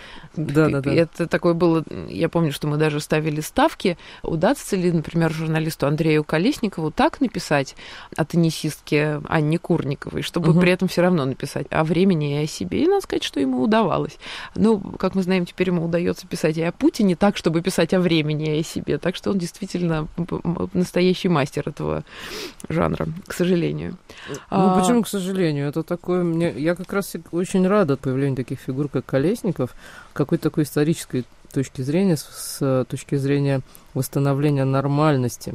Да, да, да. Это такое было, я помню, что мы даже ставили ставки, удастся ли, например, журналисту Андрею Колесникову так написать о теннисистке Анне Курниковой, чтобы угу. при этом все равно написать о времени и о себе. И надо сказать, что ему удавалось. Ну, как мы знаем, теперь ему удается писать и о Путине так, чтобы писать о времени и о себе. Так что он действительно настоящий мастер этого жанра, к сожалению. Ну, а... почему, к сожалению? Это такое... Мне... Я как раз очень рада появлению таких фигур, как Колесников, какой-то такой исторической точки зрения, с точки зрения восстановления нормальности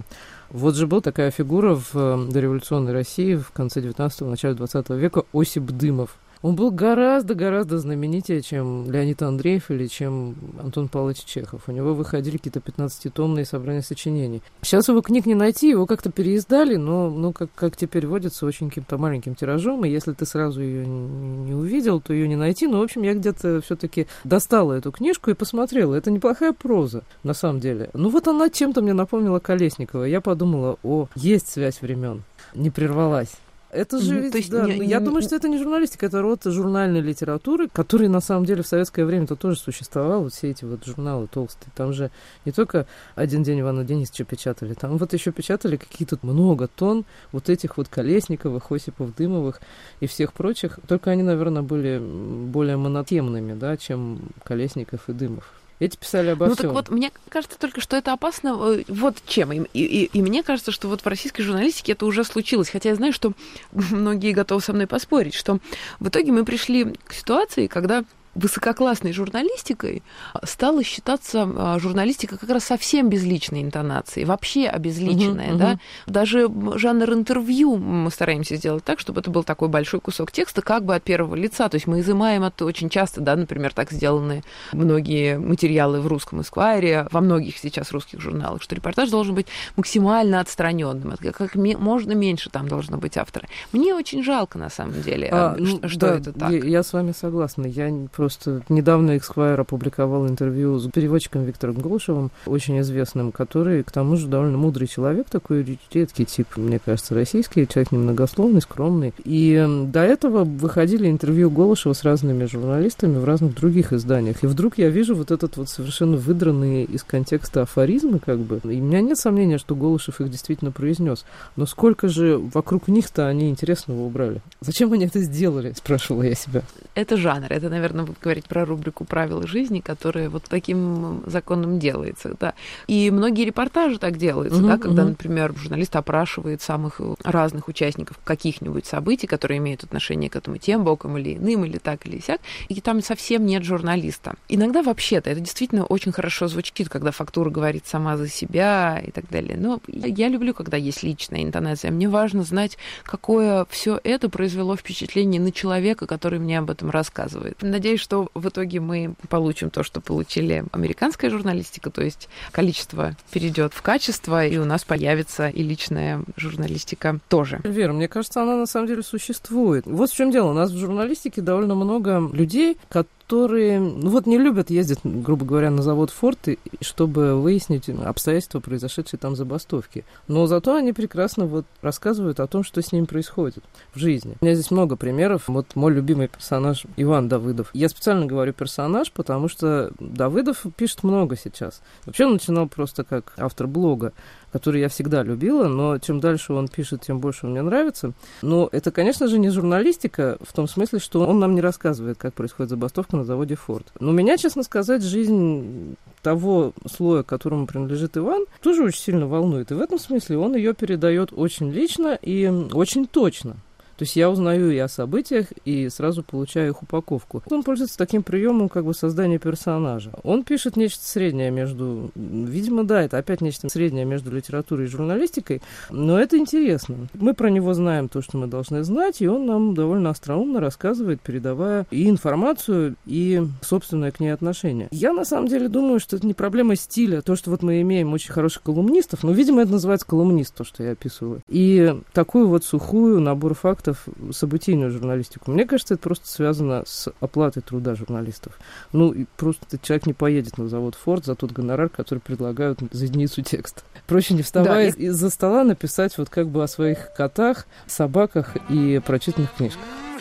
Вот же была такая фигура в дореволюционной России в конце девятнадцатого, начале двадцатого века Осип Дымов. Он был гораздо-гораздо знаменитее, чем Леонид Андреев или чем Антон Павлович Чехов. У него выходили какие-то пятнадцатитомные собрания сочинений. Сейчас его книг не найти, его как-то переиздали, но, ну, как, как теперь водится, очень каким-то маленьким тиражом, и если ты сразу ее не увидел, то ее не найти. Но, в общем, я где-то все-таки достала эту книжку и посмотрела. Это неплохая проза, на самом деле. Ну, вот она чем-то мне напомнила Колесникова. Я подумала, о, есть связь времен, не прервалась. Это же ведь, То есть да, не, я не, думаю, что это не журналистика, это род журнальной литературы, который на самом деле в советское время-то тоже существовал, вот все эти вот журналы толстые. Там же не только «Один день Ивана Денисовича» печатали, там вот еще печатали какие-то много тонн вот этих вот Колесниковых, Осипов, Дымовых и всех прочих, только они, наверное, были более монотемными, да, чем Колесников и Дымов. Эти писали обо ну, всем. Так вот, мне кажется только, что это опасно вот чем. И, и, и мне кажется, что вот в российской журналистике это уже случилось. Хотя я знаю, что многие готовы со мной поспорить, что в итоге мы пришли к ситуации, когда высококлассной журналистикой стала считаться журналистика как раз совсем без личной интонации, вообще обезличенная, uh-huh, да. Uh-huh. Даже жанр интервью мы стараемся сделать так, чтобы это был такой большой кусок текста как бы от первого лица. То есть мы изымаем это очень часто, да, например, так сделаны многие материалы в русском Эсквайре, во многих сейчас русских журналах, что репортаж должен быть максимально отстраненным, как можно меньше там должно быть автора. Мне очень жалко, на самом деле, а, что, что да, это так. Я, я с вами согласна. Я просто недавно Эсквайр опубликовал интервью с переводчиком Виктором Голышевым, очень известным, который, к тому же, довольно мудрый человек, такой редкий тип, мне кажется, российский, человек немногословный, скромный. И до этого выходили интервью Голышева с разными журналистами в разных других изданиях. И вдруг я вижу вот этот вот совершенно выдранный из контекста афоризмы, как бы. И у меня нет сомнения, что Голышев их действительно произнес. Но сколько же вокруг них-то они интересного убрали? Зачем они это сделали, спрашивала я себя. Это жанр, это, наверное, буду говорить про рубрику «Правила жизни», которая вот таким законом делается, да. И многие репортажи так делаются, uh-huh, да, когда, uh-huh. например, журналист опрашивает самых разных участников каких-нибудь событий, которые имеют отношение к этому тем боком или иным, или так, или сяк, и там совсем нет журналиста. Иногда вообще-то это действительно очень хорошо звучит, когда фактура говорит сама за себя и так далее. Но я люблю, когда есть личная интонация. Мне важно знать, какое все это произвело впечатление на человека, который мне об этом рассказывает. Надеюсь, что в итоге мы получим то, что получили американская журналистика, то есть количество перейдет в качество, и у нас появится и личная журналистика тоже. Вера, мне кажется, она на самом деле существует. Вот в чем дело. У нас в журналистике довольно много людей, которые которые, ну вот, не любят ездить, грубо говоря, на завод Форд, чтобы выяснить обстоятельства, произошедшие там забастовки. Но зато они прекрасно вот рассказывают о том, что с ними происходит в жизни. У меня здесь много примеров. Вот мой любимый персонаж Иван Давыдов. Я специально говорю персонаж, потому что Давыдов пишет много сейчас. Вообще он начинал просто как автор блога, который я всегда любила, но чем дальше он пишет, тем больше он мне нравится. Но это, конечно же, не журналистика в том смысле, что он нам не рассказывает, как происходит забастовка на заводе Форд. Но меня, честно сказать, жизнь того слоя, к которому принадлежит Иван, тоже очень сильно волнует. И в этом смысле он ее передает очень лично и очень точно. То есть я узнаю и о событиях, и сразу получаю их упаковку. Он пользуется таким приемом, как бы, создания персонажа. Он пишет нечто среднее между... Видимо, да, это опять нечто среднее между литературой и журналистикой, но это интересно. Мы про него знаем то, что мы должны знать, и он нам довольно остроумно рассказывает, передавая и информацию, и собственное к ней отношение. Я, на самом деле, думаю, что это не проблема стиля. То, что вот мы имеем очень хороших колумнистов, но, видимо, это называется колумнист, то, что я описываю. И такую вот сухую набор фактов, событийную журналистику. Мне кажется, это просто связано с оплатой труда журналистов. Ну, и просто человек не поедет на завод Форд за тот гонорар, который предлагают за единицу текста. Проще, не вставая да, из-за стола, написать вот как бы о своих котах, собаках и прочитанных книжках.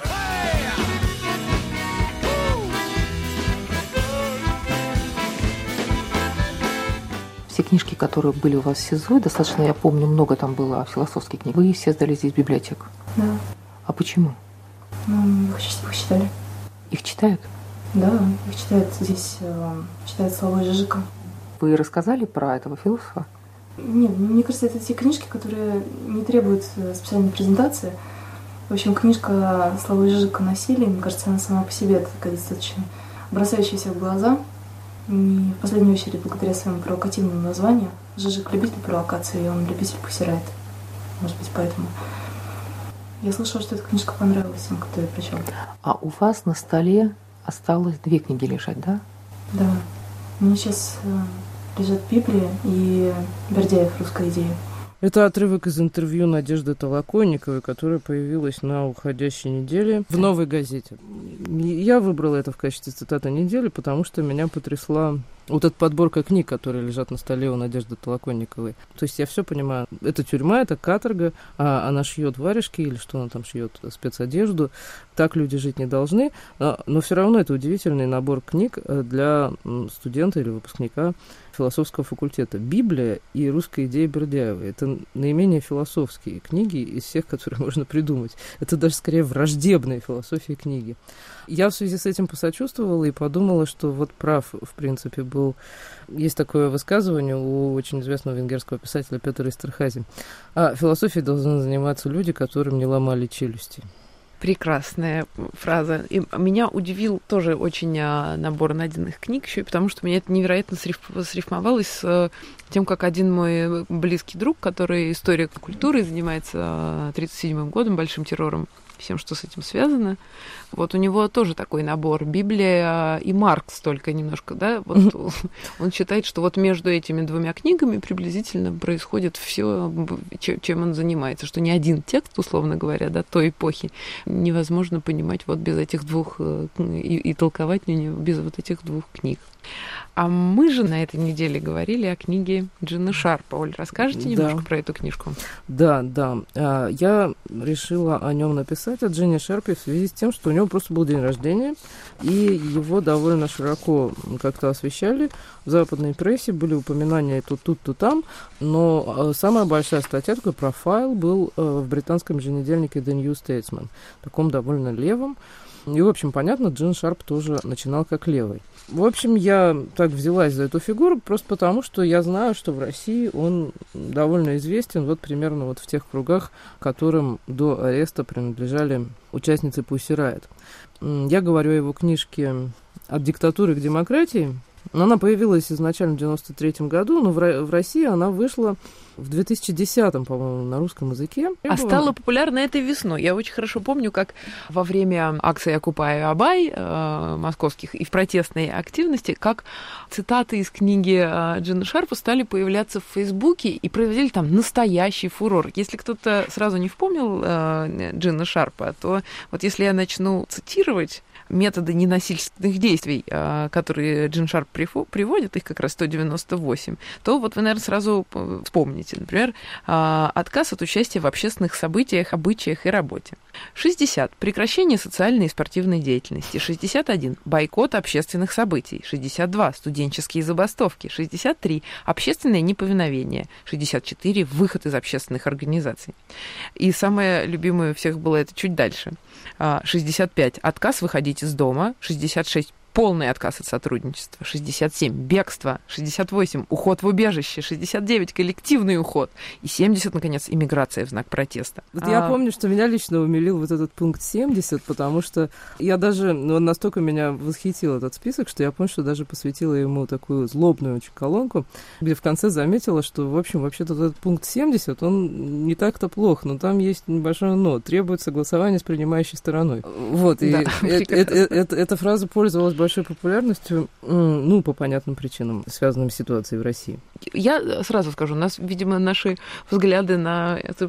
Все книжки, которые были у вас в СИЗО, достаточно, я помню, много там было философских книг. Вы все сдали здесь в библиотеку? Да. А почему? Ну, их, их читали. Их читают? Да, их читают здесь, э, читают Славой Жижика. Вы рассказали про этого философа? Нет, мне кажется, это те книжки, которые не требуют специальной презентации. В общем, книжка Славы Жижика «Насилие», мне кажется, она сама по себе такая достаточно бросающаяся в глаза. И в последнюю очередь благодаря своему провокативному названию. Жижик любитель провокации, и он любитель Пусси-Райт. Может быть, поэтому. Я слышала, что эта книжка понравилась всем, кто ее прочел. А у вас на столе осталось две книги лежать, да? Да. У меня сейчас лежат Библия и Бердяев «Русская идея». Это отрывок из интервью Надежды Толоконниковой, которая появилась на уходящей неделе в «Новой газете». Я выбрала это в качестве цитаты недели, потому что меня потрясла вот эта подборка книг, которые лежат на столе у Надежды Толоконниковой. То есть я все понимаю. Это тюрьма, это каторга, а она шьет варежки или что она там шьет, спецодежду. Так люди жить не должны. Но все равно это удивительный набор книг для студента или выпускника философского факультета. Библия и «Русская идея» Бердяева. Это наименее философские книги из всех, которые можно придумать. Это даже скорее враждебные философии книги. Я в связи с этим посочувствовала и подумала, что вот прав, в принципе, был... Есть такое высказывание у очень известного венгерского писателя Петера Эстерхази. А философией должны заниматься люди, которым не ломали челюсти. Прекрасная фраза. И меня удивил тоже очень набор найденных книг, еще и потому, что меня это невероятно срифмовалось с тем, как один мой близкий друг, который историей культуры занимается тридцать седьмым годом, большим террором, всем, что с этим связано. Вот у него тоже такой набор. Библия и Маркс только немножко, да? Вот он считает, что вот между этими двумя книгами приблизительно происходит все, чем он занимается, что ни один текст, условно говоря, да, той эпохи невозможно понимать вот без этих двух и, и толковать без вот этих двух книг. А мы же на этой неделе говорили о книге Джина Шарпа. Оль, расскажете немножко да. про эту книжку? Да, да. Я решила о нем написать, о Джине Шарпе, в связи с тем, что у него просто был день рождения, и его довольно широко как-то освещали. В западной прессе были упоминания то тут, то там, но самая большая статья, такой профайл, был в британском еженедельнике The New Statesman, таком довольно левом. И, в общем, понятно, Джин Шарп тоже начинал как левый. В общем, я так взялась за эту фигуру просто потому, что я знаю, что в России он довольно известен вот примерно вот в тех кругах, которым до ареста принадлежали участницы Пусси-Райт. Я говорю о его книжке «От диктатуры к демократии». Она появилась изначально в девяносто третьем году, но в России она вышла в две тысячи десятом, по-моему, на русском языке. А стала популярна этой весной. Я очень хорошо помню, как во время акции «Окупай Абай» э, московских и в протестной активности, как цитаты из книги э, Джина Шарпа стали появляться в Фейсбуке и проводили там настоящий фурор. Если кто-то сразу не вспомнил э, Джина Шарпа, то вот если я начну цитировать методы ненасильственных действий, которые Джин Шарп приводит, их как раз сто девяносто восемь, то вот вы, наверное, сразу вспомните. Например, отказ от участия в общественных событиях, обычаях и работе. шестьдесят. Прекращение социальной и спортивной деятельности. шестьдесят один. Бойкот общественных событий. шестьдесят два. Студенческие забастовки. шестьдесят три. Общественное неповиновение. шестьдесят четыре. Выход из общественных организаций. И самое любимое у всех было это чуть дальше. шестьдесят пять. Отказ выходить из дома. шестьдесят шесть. Полный отказ от сотрудничества. шестьдесят семь. Бегство. шестьдесят восемь. Уход в убежище. шестьдесят девять. Коллективный уход. И семьдесят, наконец, иммиграция в знак протеста. Вот а... Я помню, что меня лично умилил вот этот пункт семьдесят, потому что я даже, ну, настолько меня восхитил этот список, что я помню, что даже посвятила ему такую злобную очень колонку, где в конце заметила, что, в общем, вообще-то этот пункт семьдесят, он не так-то плох, но там есть небольшое «но». Требует согласования с принимающей стороной. Вот, и да, это, это, это, эта фраза пользовалась большой популярностью, ну, по понятным причинам, связанным с ситуацией в России. Я сразу скажу, у нас, видимо, наши взгляды на эту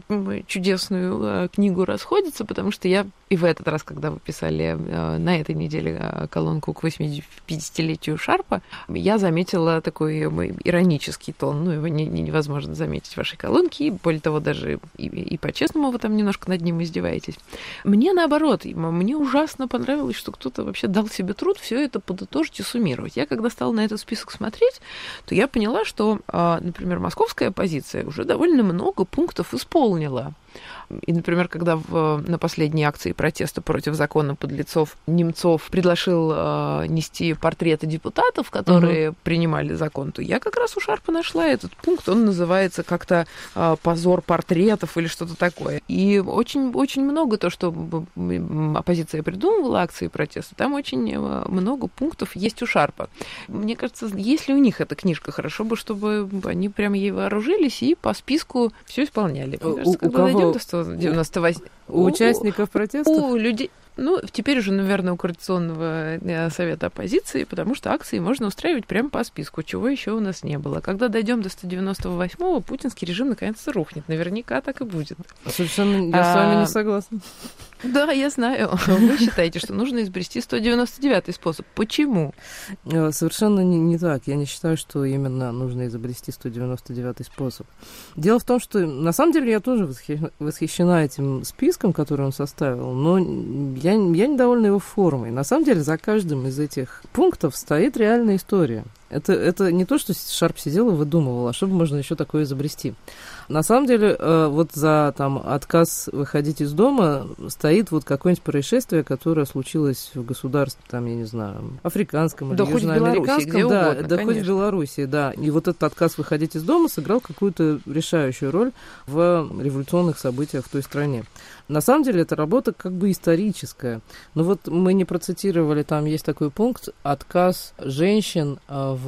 чудесную книгу расходятся, потому что я и в этот раз, когда вы писали на этой неделе колонку к восьмидесятилетию Шарпа, я заметила такой иронический тон. Ну, его не, невозможно заметить в вашей колонке, и более того, даже и, и по-честному вы там немножко над ним издеваетесь. Мне наоборот, мне ужасно понравилось, что кто-то вообще дал себе труд все это подытожить и суммировать. Я, когда стала на этот список смотреть, то я поняла, что, например, московская оппозиция уже довольно много пунктов исполнила. И, например, когда в, на последней акции протеста против закона подлецов Немцов предложил э, нести портреты депутатов, которые угу. принимали закон, то я как раз у Шарпа нашла этот пункт. Он называется как-то э, «Позор портретов» или что-то такое. И очень, очень много то, что оппозиция придумывала, акции протеста, там очень много пунктов есть у Шарпа. Мне кажется, если у них эта книжка, хорошо бы, чтобы они прям ей вооружились и по списку все исполняли. Мне кажется, у, когда у кого? дойдем до сто девяносто восьмого... У, у участников протеста? У людей... Ну, теперь уже, наверное, у Координационного совета оппозиции, потому что акции можно устраивать прямо по списку, чего еще у нас не было. Когда дойдем до сто девяносто восьмого, путинский режим наконец-то рухнет. Наверняка так и будет. Совершенно я а... с вами не согласна. Да, я знаю. Вы считаете, что нужно изобрести сто девяносто девятый способ. Почему? Совершенно не, не так. Я не считаю, что именно нужно изобрести сто девяносто девятый способ. Дело в том, что на самом деле я тоже восхищена этим списком, который он составил, но я, я недовольна его формой. На самом деле за каждым из этих пунктов стоит реальная история. Это, это не то, что Шарп сидел и выдумывал, а что можно еще такое изобрести. На самом деле, вот за там, отказ выходить из дома стоит вот какое-нибудь происшествие, которое случилось в государстве, там, я не знаю, африканском или да южноамериканском. Да, угодно, да хоть в Беларуси, да. И вот этот отказ выходить из дома сыграл какую-то решающую роль в революционных событиях в той стране. На самом деле, эта работа как бы историческая. Но вот мы не процитировали, там есть такой пункт «Отказ женщин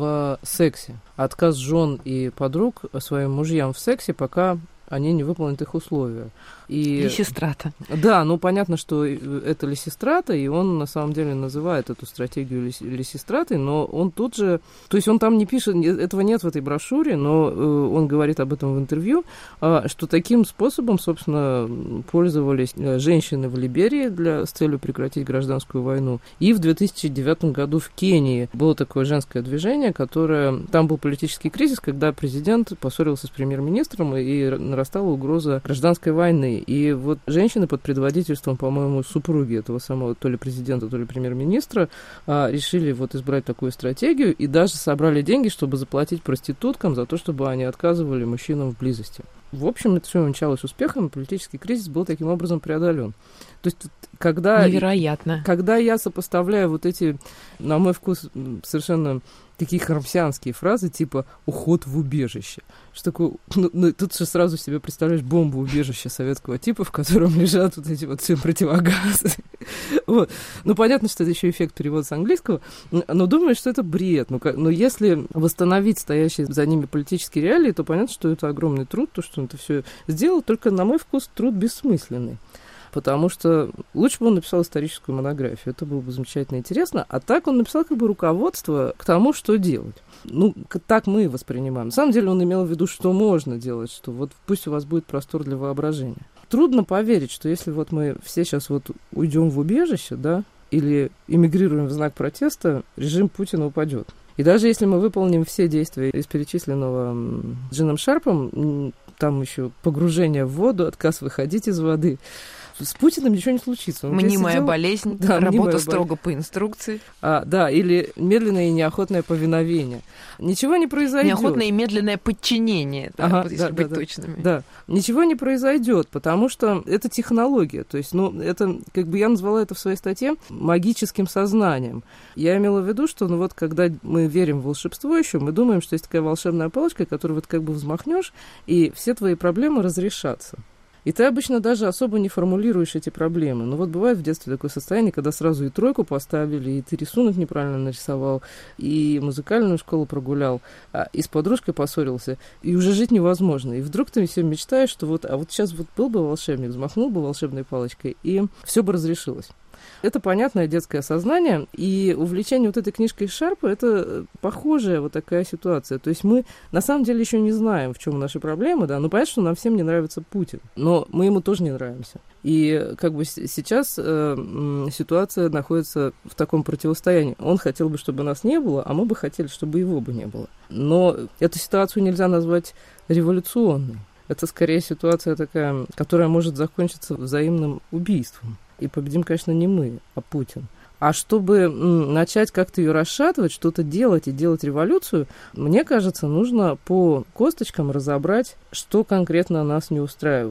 в сексе». Отказ жен и подруг своим мужьям в сексе, пока они не выполнят их условия. И... Лисистрата. Да, ну понятно, что это Лисистрата, и он на самом деле называет эту стратегию лис... Лисистратой, но он тут же... То есть он там не пишет, этого нет в этой брошюре, но он говорит об этом в интервью, что таким способом, собственно, пользовались женщины в Либерии для... с целью прекратить гражданскую войну. И в две тысячи девятом году в Кении было такое женское движение, которое... Там был политический кризис, когда президент поссорился с премьер-министром, и нарастала угроза гражданской войны. И вот женщины под предводительством, по-моему, супруги этого самого то ли президента, то ли премьер-министра а, решили вот избрать такую стратегию и даже собрали деньги, чтобы заплатить проституткам за то, чтобы они отказывали мужчинам в близости. В общем, это все началось успехом, и политический кризис был таким образом преодолен. То есть, когда... Невероятно. Когда я сопоставляю вот эти, на мой вкус, совершенно такие харамсианские фразы, типа «уход в убежище». Что такое? Ну, ну, тут же сразу себе представляешь бомбу-убежище советского типа, в котором лежат вот эти вот все противогазы. Вот. Ну, понятно, что это еще эффект перевода с английского, но думаю, что это бред. Ну, как, но если восстановить стоящие за ними политические реалии, то понятно, что это огромный труд, то, что он это все сделал, только, на мой вкус, труд бессмысленный. Потому что лучше бы он написал историческую монографию, это было бы замечательно интересно, а так он написал как бы руководство к тому, что делать. Ну, так мы воспринимаем. На самом деле он имел в виду, что можно делать, что вот пусть у вас будет простор для воображения. Трудно поверить, что если вот мы все сейчас вот уйдем в убежище, да, или эмигрируем в знак протеста, режим Путина упадет. И даже если мы выполним все действия из перечисленного Джином Шарпом, там еще погружение в воду, отказ выходить из воды, с Путиным ничего не случится. Он мнимая сидел... болезнь, да, работа мнимая строго болезнь. по инструкции. А, да, или медленное и неохотное повиновение. Ничего не произойдет. Неохотное и медленное подчинение, да, ага, если да, быть да, точными. Да, ничего не произойдет, потому что это технология. То есть, ну, это, как бы я назвала это в своей статье магическим сознанием. Я имела в виду, что, ну, вот, когда мы верим в волшебство еще, мы думаем, что есть такая волшебная палочка, которую вот как бы взмахнешь, и все твои проблемы разрешатся. И ты обычно даже особо не формулируешь эти проблемы. Но вот бывает в детстве такое состояние, когда сразу и тройку поставили, и ты рисунок неправильно нарисовал, и музыкальную школу прогулял, и с подружкой поссорился, и уже жить невозможно. И вдруг ты все мечтаешь, что вот, а вот сейчас вот был бы волшебник, взмахнул бы волшебной палочкой, и все бы разрешилось. Это понятное детское сознание, и увлечение вот этой книжкой Шарпа – это похожая вот такая ситуация. То есть мы на самом деле еще не знаем, в чем наши проблемы, да, но понятно, что нам всем не нравится Путин, но мы ему тоже не нравимся. И как бы сейчас э, ситуация находится в таком противостоянии. Он хотел бы, чтобы нас не было, а мы бы хотели, чтобы его бы не было. Но эту ситуацию нельзя назвать революционной. Это скорее ситуация такая, которая может закончиться взаимным убийством. И победим, конечно, не мы, а Путин. А чтобы м, начать как-то ее расшатывать, что-то делать и делать революцию, мне кажется, нужно по косточкам разобрать, что конкретно нас не устраивает.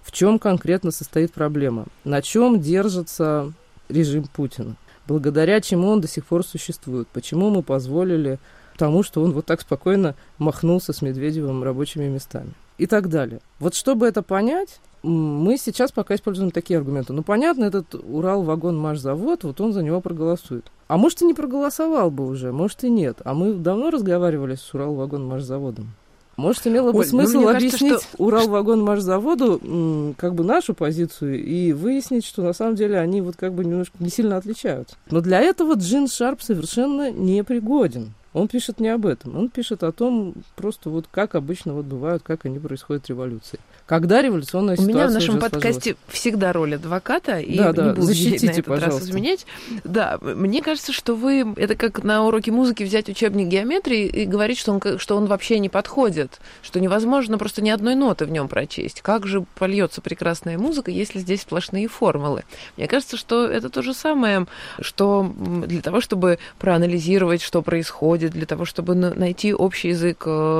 в чем конкретно состоит проблема, на чем держится режим Путина, благодаря чему он до сих пор существует, почему мы позволили тому, что он вот так спокойно махнулся с Медведевым рабочими местами и так далее. Вот чтобы это понять, мы сейчас пока используем такие аргументы. Ну, понятно, этот Уралвагонмашзавод, вот он за него проголосует. А может, и не проголосовал бы уже, может, и нет. А мы давно разговаривали с Уралвагонмашзаводом. Может, имело бы Оль, смысл ну, объяснить кажется, что... Уралвагонмашзаводу м, как бы нашу позицию и выяснить, что на самом деле они вот как бы немножко не сильно отличаются. Но для этого Джин Шарп совершенно непригоден. Он пишет не об этом, он пишет о том, просто вот как обычно вот бывают, как они происходят революции. Когда революционная ситуация. У меня в нашем уже подкасте сложилась. Всегда роль адвоката, и да, не да, буду защитите, на этот пожалуйста. раз изменять. Да, мне кажется, что вы, это как на уроке музыки взять учебник геометрии и говорить, что он, что он вообще не подходит, что невозможно просто ни одной ноты в нем прочесть. Как же польется прекрасная музыка, если здесь сплошные формулы? Мне кажется, что это то же самое, что для того, чтобы проанализировать, что происходит, для того, чтобы найти общий язык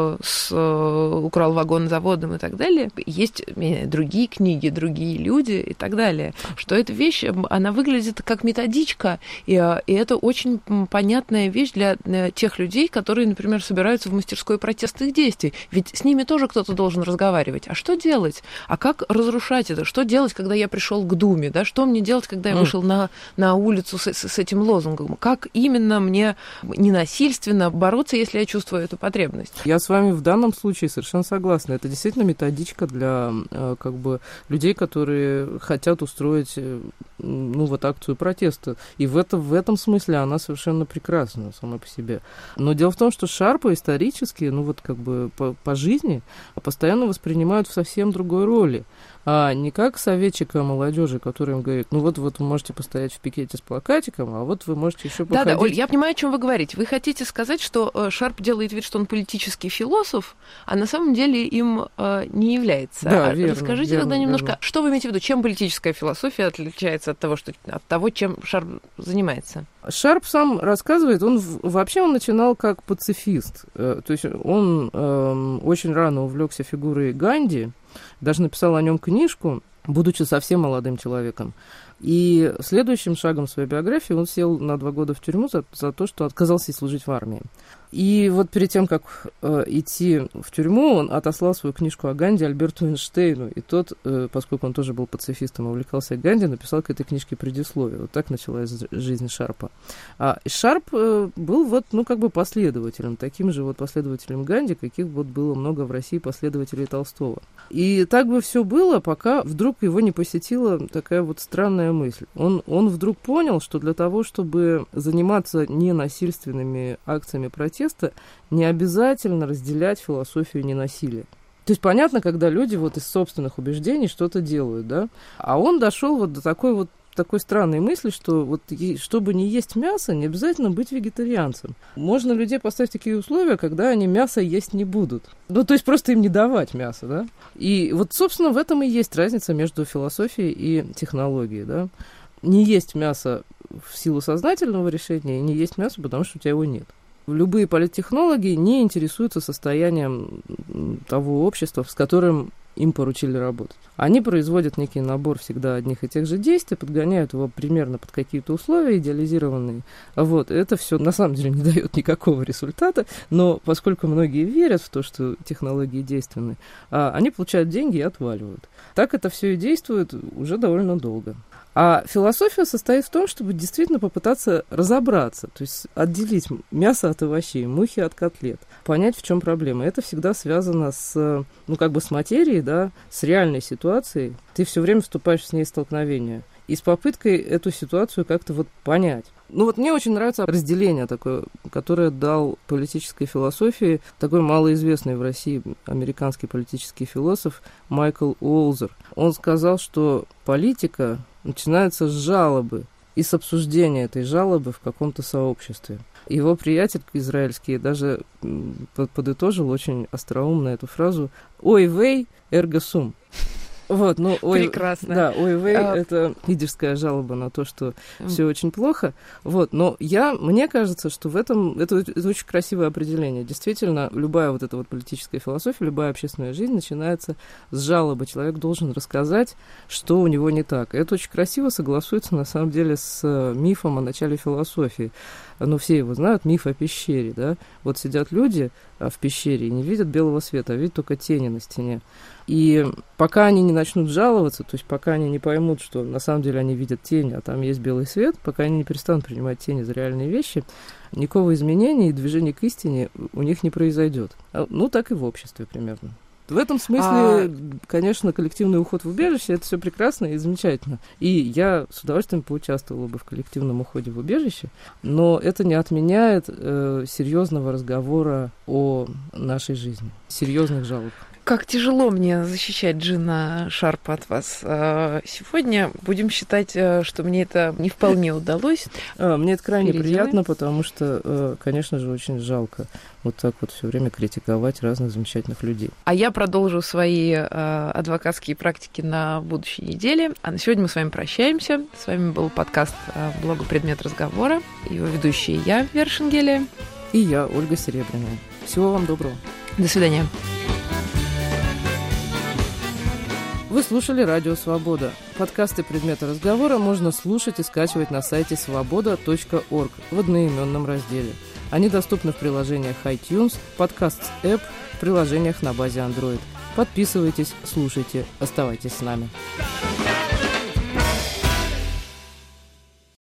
с Уралвагонзаводом и так далее, есть другие книги, другие люди и так далее. Что эта вещь, она выглядит как методичка, и, и это очень понятная вещь для тех людей, которые, например, собираются в мастерской протестных действий. Ведь с ними тоже кто-то должен разговаривать. А что делать? А как разрушать это? Что делать, когда я пришел к Думе? Да? Что мне делать, когда я вышел mm. на, на улицу с, с этим лозунгом? Как именно мне ненасильственно бороться, если я чувствую эту потребность? Я с вами в данном случае совершенно согласна. Это действительно методичка для как бы людей, которые хотят устроить ну, вот акцию протеста. И в, это, в этом смысле она совершенно прекрасна сама по себе. Но дело в том, что Шарпа исторически, ну вот как бы по, по жизни постоянно воспринимают в совсем другой роли. А не как советчика молодежи, который им говорит, ну вот, вот вы можете постоять в пикете с плакатиком, а вот вы можете еще походить. Да-да, Оль, я понимаю, о чем вы говорите. Вы хотите сказать, что Шарп делает вид, что он политический философ, а на самом деле им э, не является. Да, верно, Расскажите верно, тогда немножко, верно. Что вы имеете в виду? Чем политическая философия отличается от того, что, от того, чем Шарп занимается? Шарп сам рассказывает, он вообще он начинал как пацифист. То есть он э, очень рано увлекся фигурой Ганди, даже написал о нем книжку, будучи совсем молодым человеком. И следующим шагом своей биографии он сел на два года в тюрьму за, за то, что отказался служить в армии. И вот перед тем, как э, идти в тюрьму, он отослал свою книжку о Ганди Альберту Эйнштейну. И тот, э, поскольку он тоже был пацифистом и увлекался Ганди, написал к этой книжке предисловие. Вот так началась жизнь Шарпа. А Шарп э, был вот, ну, как бы последователем, таким же вот последователем Ганди, каких вот было много в России последователей Толстого. И так бы все было, пока вдруг его не посетила такая вот странная мысль. Он, он вдруг понял, что для того, чтобы заниматься ненасильственными акциями протеста, не обязательно разделять философию ненасилия. То есть понятно, когда люди вот из собственных убеждений что-то делают, да? А он дошел вот до такой вот такой странной мысли, что вот чтобы не есть мясо, не обязательно быть вегетарианцем. Можно людей поставить такие условия, когда они мясо есть не будут. Ну, то есть просто им не давать мясо, да? И вот, собственно, в этом и есть разница между философией и технологией, да? Не есть мясо в силу сознательного решения, и не есть мясо, потому что у тебя его нет. Любые политтехнологи не интересуются состоянием того общества, с которым им поручили работать. Они производят некий набор всегда одних и тех же действий, подгоняют его примерно под какие-то условия идеализированные. Вот. Это все на самом деле не дает никакого результата, но поскольку многие верят в то, что технологии действенны, они получают деньги и отваливают. Так это все и действует уже довольно долго. А философия состоит в том, чтобы действительно попытаться разобраться, то есть отделить мясо от овощей, мухи от котлет, понять, в чем проблема. Это всегда связано с, ну, как бы с материей, да, с реальной ситуацией. Ты все время вступаешь с ней в столкновение. И с попыткой эту ситуацию как-то вот понять. Ну вот мне очень нравится разделение такое, которое дал политической философии такой малоизвестный в России американский политический философ Майкл Уолзер. Он сказал, что политика начинается с жалобы и с обсуждения этой жалобы в каком-то сообществе. Его приятель израильский даже подытожил очень остроумно эту фразу «Ой вей эрго сум». Вот, ну, ой, Прекрасно. Да, ой, вей, а... это идишская жалоба на то, что все очень плохо. Вот, но я, мне кажется, что в этом это, это очень красивое определение. Действительно, любая вот эта вот политическая философия, любая общественная жизнь начинается с жалобы. Человек должен рассказать, что у него не так. И это очень красиво согласуется, на самом деле, с мифом о начале философии. Ну, все его знают, миф о пещере, да. Вот сидят люди в пещере и не видят белого света, а видят только тени на стене. И пока они не начнут жаловаться, то есть пока они не поймут, что на самом деле они видят тени, а там есть белый свет, пока они не перестанут принимать тени за реальные вещи, никакого изменения и движения к истине у них не произойдет. Ну, так и в обществе примерно. В этом смысле, а... конечно, коллективный уход в убежище — это все прекрасно и замечательно. И я с удовольствием поучаствовала бы в коллективном уходе в убежище, но это не отменяет э, серьезного разговора о нашей жизни, серьезных жалоб. Как тяжело мне защищать Джина Шарпа от вас сегодня. Будем считать, что мне это не вполне удалось. Мне это крайне Переделаем. приятно, потому что, конечно же, очень жалко вот так вот все время критиковать разных замечательных людей. А я продолжу свои адвокатские практики на будущей неделе. А на сегодня мы с вами прощаемся. С вами был подкаст блога «Предмет разговора». Его ведущие я, Вера Шенгелия. И я, Ольга Серебряная. Всего вам доброго. До свидания. Вы слушали «Радио Свобода». Подкасты «Предметы разговора» можно слушать и скачивать на сайте свобода точка орг в одноименном разделе. Они доступны в приложениях iTunes, Podcasts App, в приложениях на базе Android. Подписывайтесь, слушайте, оставайтесь с нами.